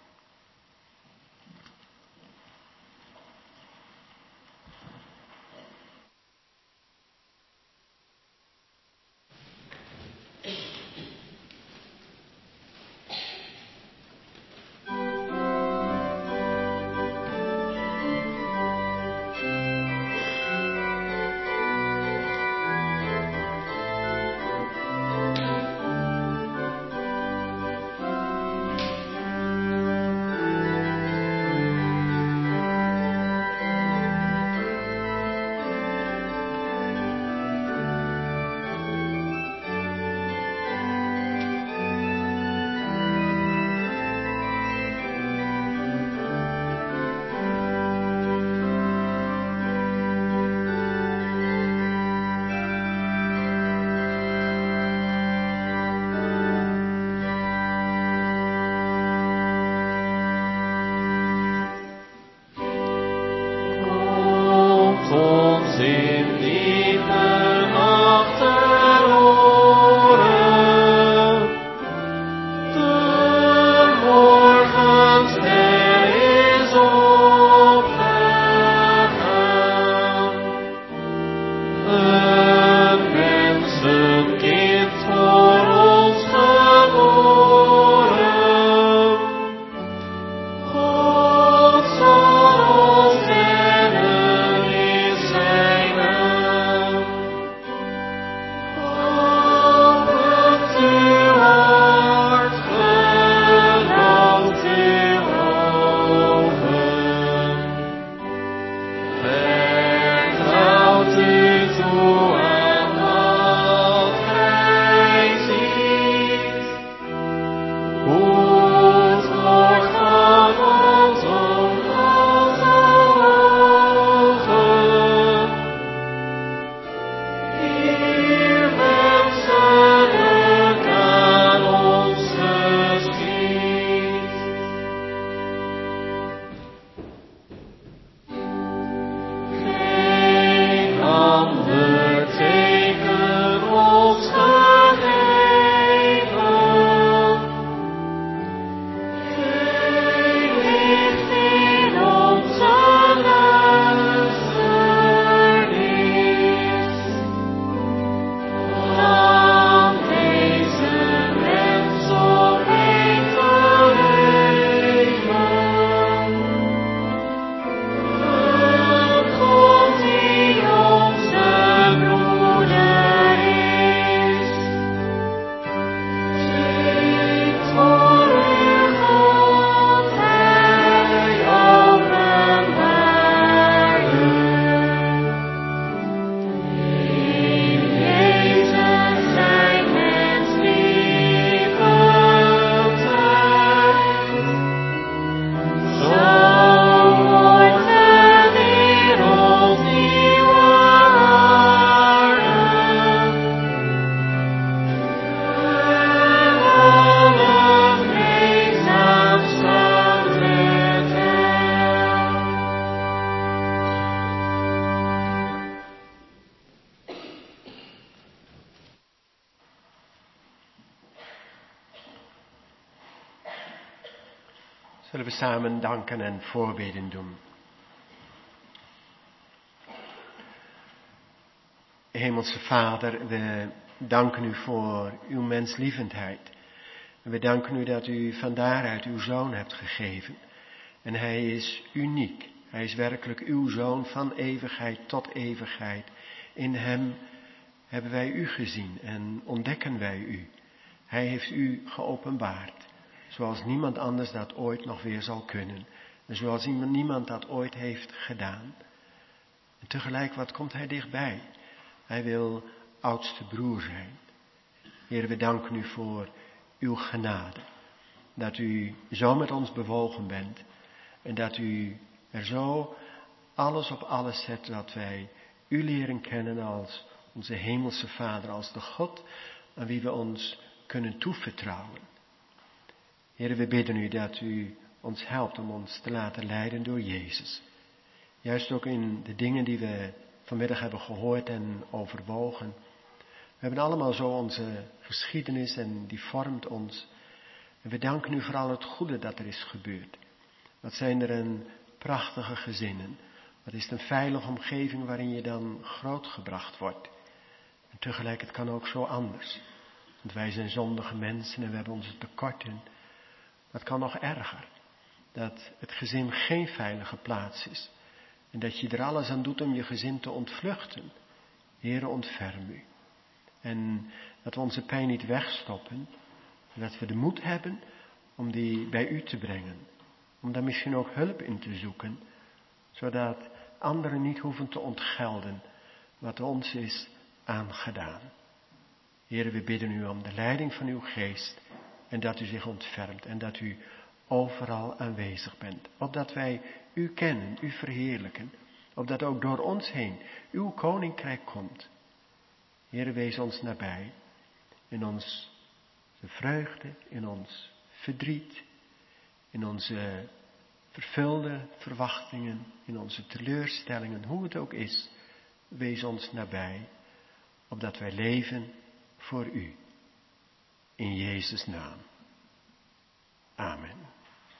Zullen we samen danken en voorbeden doen. Hemelse Vader, we danken u voor uw menslievendheid. En we danken u dat u van daaruit uw Zoon hebt gegeven. En hij is uniek. Hij is werkelijk uw Zoon van eeuwigheid tot eeuwigheid. In hem hebben wij u gezien en ontdekken wij u. Hij heeft u geopenbaard. Zoals niemand anders dat ooit nog weer zal kunnen. En zoals niemand dat ooit heeft gedaan. En tegelijk, wat komt hij dichtbij? Hij wil oudste broer zijn. Heer, we danken u voor uw genade. Dat u zo met ons bewogen bent. En dat u er zo alles op alles zet, dat wij u leren kennen als onze hemelse Vader, als de God aan wie we ons kunnen toevertrouwen. Heer, we bidden u dat u ons helpt om ons te laten leiden door Jezus. Juist ook in de dingen die we vanmiddag hebben gehoord en overwogen. We hebben allemaal zo onze geschiedenis en die vormt ons. En we danken u voor al het goede dat er is gebeurd. Wat zijn er een prachtige gezinnen. Wat is het een veilige omgeving waarin je dan grootgebracht wordt. En tegelijk, het kan ook zo anders. Want wij zijn zondige mensen en we hebben onze tekorten. Maar het kan nog erger. Dat het gezin geen veilige plaats is. En dat je er alles aan doet om je gezin te ontvluchten. Heere, ontferm u. En dat we onze pijn niet wegstoppen. Maar dat we de moed hebben om die bij u te brengen. Om daar misschien ook hulp in te zoeken. Zodat anderen niet hoeven te ontgelden wat ons is aangedaan. Heere, we bidden u om de leiding van uw geest. En dat u zich ontfermt. En dat u overal aanwezig bent. Opdat wij u kennen, u verheerlijken. Opdat ook door ons heen uw koninkrijk komt. Heere, wees ons nabij. In onze vreugde, in ons verdriet. In onze vervulde verwachtingen. In onze teleurstellingen, hoe het ook is. Wees ons nabij. Opdat wij leven voor u. In Jezus' naam. Amen.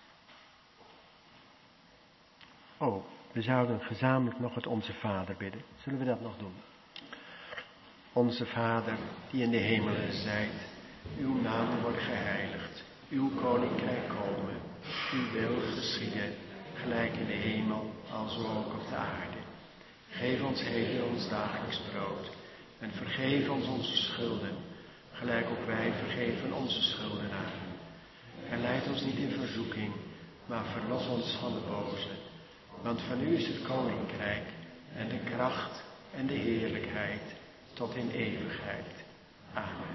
Oh, we zouden gezamenlijk nog het Onze Vader bidden. Zullen we dat nog doen? Onze Vader, die in de hemelen zijt, uw naam wordt geheiligd, uw koninkrijk komen, uw wil geschieden, gelijk in de hemel, alzo ook op de aarde. Geef ons heden ons dagelijks brood en vergeef ons onze schulden, gelijk ook wij vergeven onze schuldenaren. En leid ons niet in verzoeking, maar verlos ons van de boze. Want van u is het koninkrijk en de kracht en de heerlijkheid tot in eeuwigheid. Amen.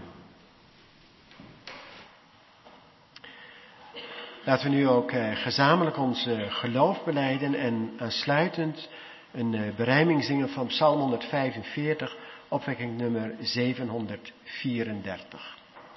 Laten we nu ook gezamenlijk ons geloof belijden en aansluitend een berijming zingen van Psalm 145, opwekking nummer 734.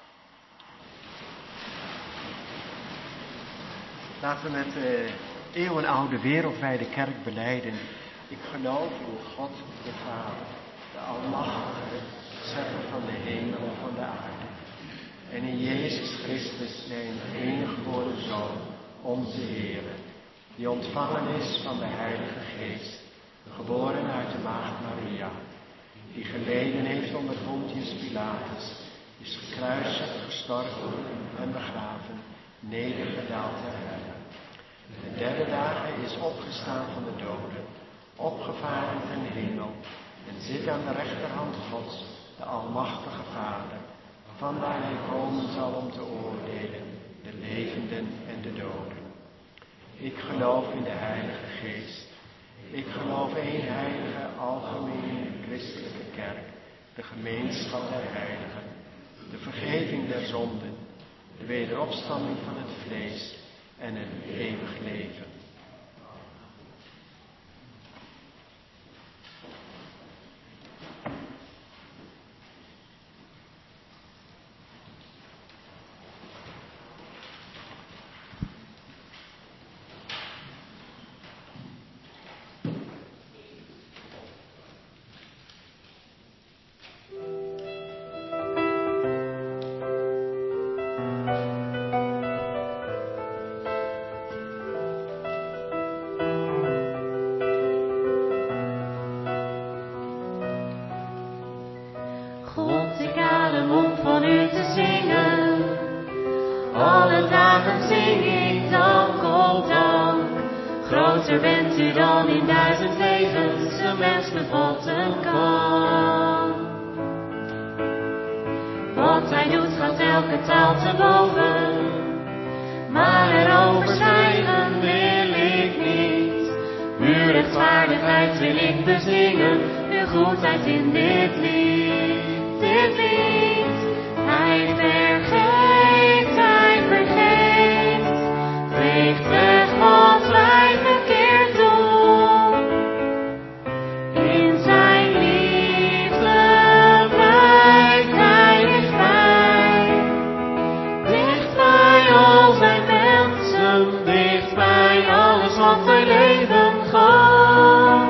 Laten we met de eeuwenoude wereldwijde kerk belijden. Ik geloof in God, de Vader, de Almachtige, schepper van de hemel en van de aarde. En in Jezus Christus, zijn enige geboren Zoon, onze Heer, die ontvangen is van de Heilige Geest, geboren uit de maagd Maria, die geleden heeft onder Pontius Pilatus, is gekruisigd, gestorven en begraven, nedergedaald ter helle. De derde dagen is opgestaan van de doden, opgevaren ten hemel en zit aan de rechterhand Gods, de Almachtige Vader, vanwaar hij komen zal om te oordelen, de levenden en de doden. Ik geloof in de Heilige Geest. Ik geloof één heilige, algemene, christelijke kerk, de gemeenschap der heiligen, de vergeving der zonden, de wederopstanding van het vlees en een eeuwig leven. Groter bent u dan in 1000 levens een mens bevatten kan. Wat hij doet gaat elke taal te boven, maar erover zwijgen wil ik niet. Uw rechtvaardigheid wil ik bezingen, uw goedheid in dit lied, dit lied. Hij vergeeft, veegt weg wat wij verkeerd doen. wat hij leven gaf.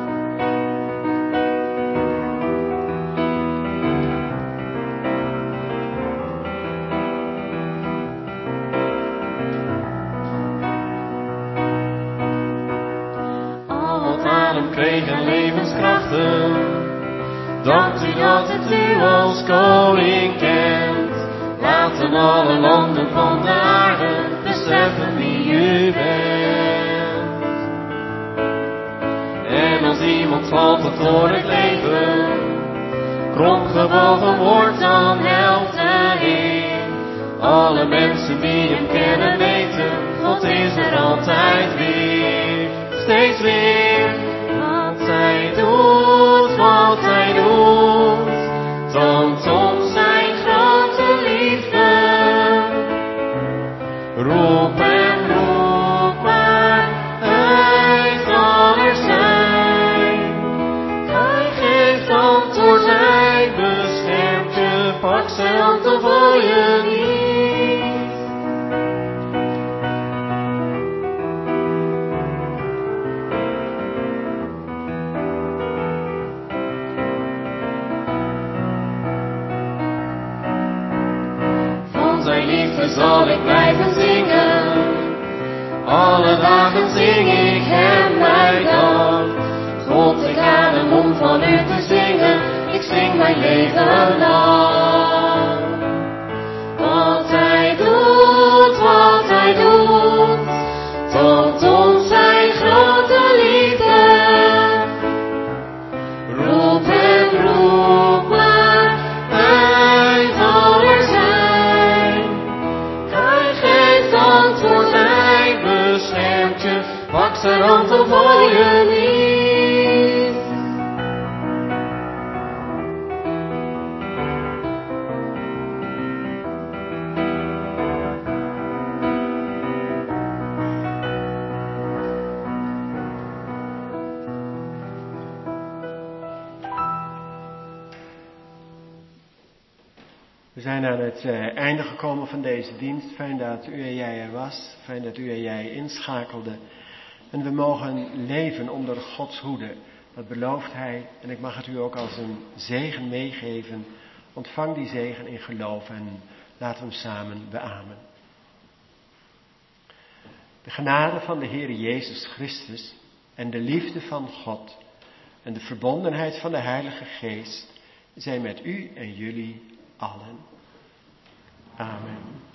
Al wat aan hem kreeg en levenskrachten, dankt u dat het u als koning kent. Laten alle landen van de aarde beseffen wie u bent. En als iemand valt het voor het leven, kromgebogen wordt, dan helpt de Heer. Alle mensen die hem kennen weten, God is er altijd weer. Steeds weer, wat hij doet, toont ons zijn grote liefde. Roep en roep, maar hij zal er zijn. Hij geeft antwoord, hij beschermt je, pak zijn hand of val je niet. Zijn liefde zal ik blijven zingen. Alle dagen zing ik hem mijn dank. God, ik adem om van u te zingen. Ik zing mijn leven lang. Wat hij doet, toont ons zijn grote liefde. Roep en roep, maar hij zal er zijn. Pak zijn hand of val je niet. We zijn aan het einde gekomen van deze dienst. Fijn dat u en jij er was. Fijn dat u en jij inschakelden. En we mogen leven onder Gods hoede. Dat belooft Hij. En ik mag het u ook als een zegen meegeven. Ontvang die zegen in geloof en laten we hem samen beamen. De genade van de Heer Jezus Christus en de liefde van God en de verbondenheid van de Heilige Geest zijn met u en jullie allen. Amen.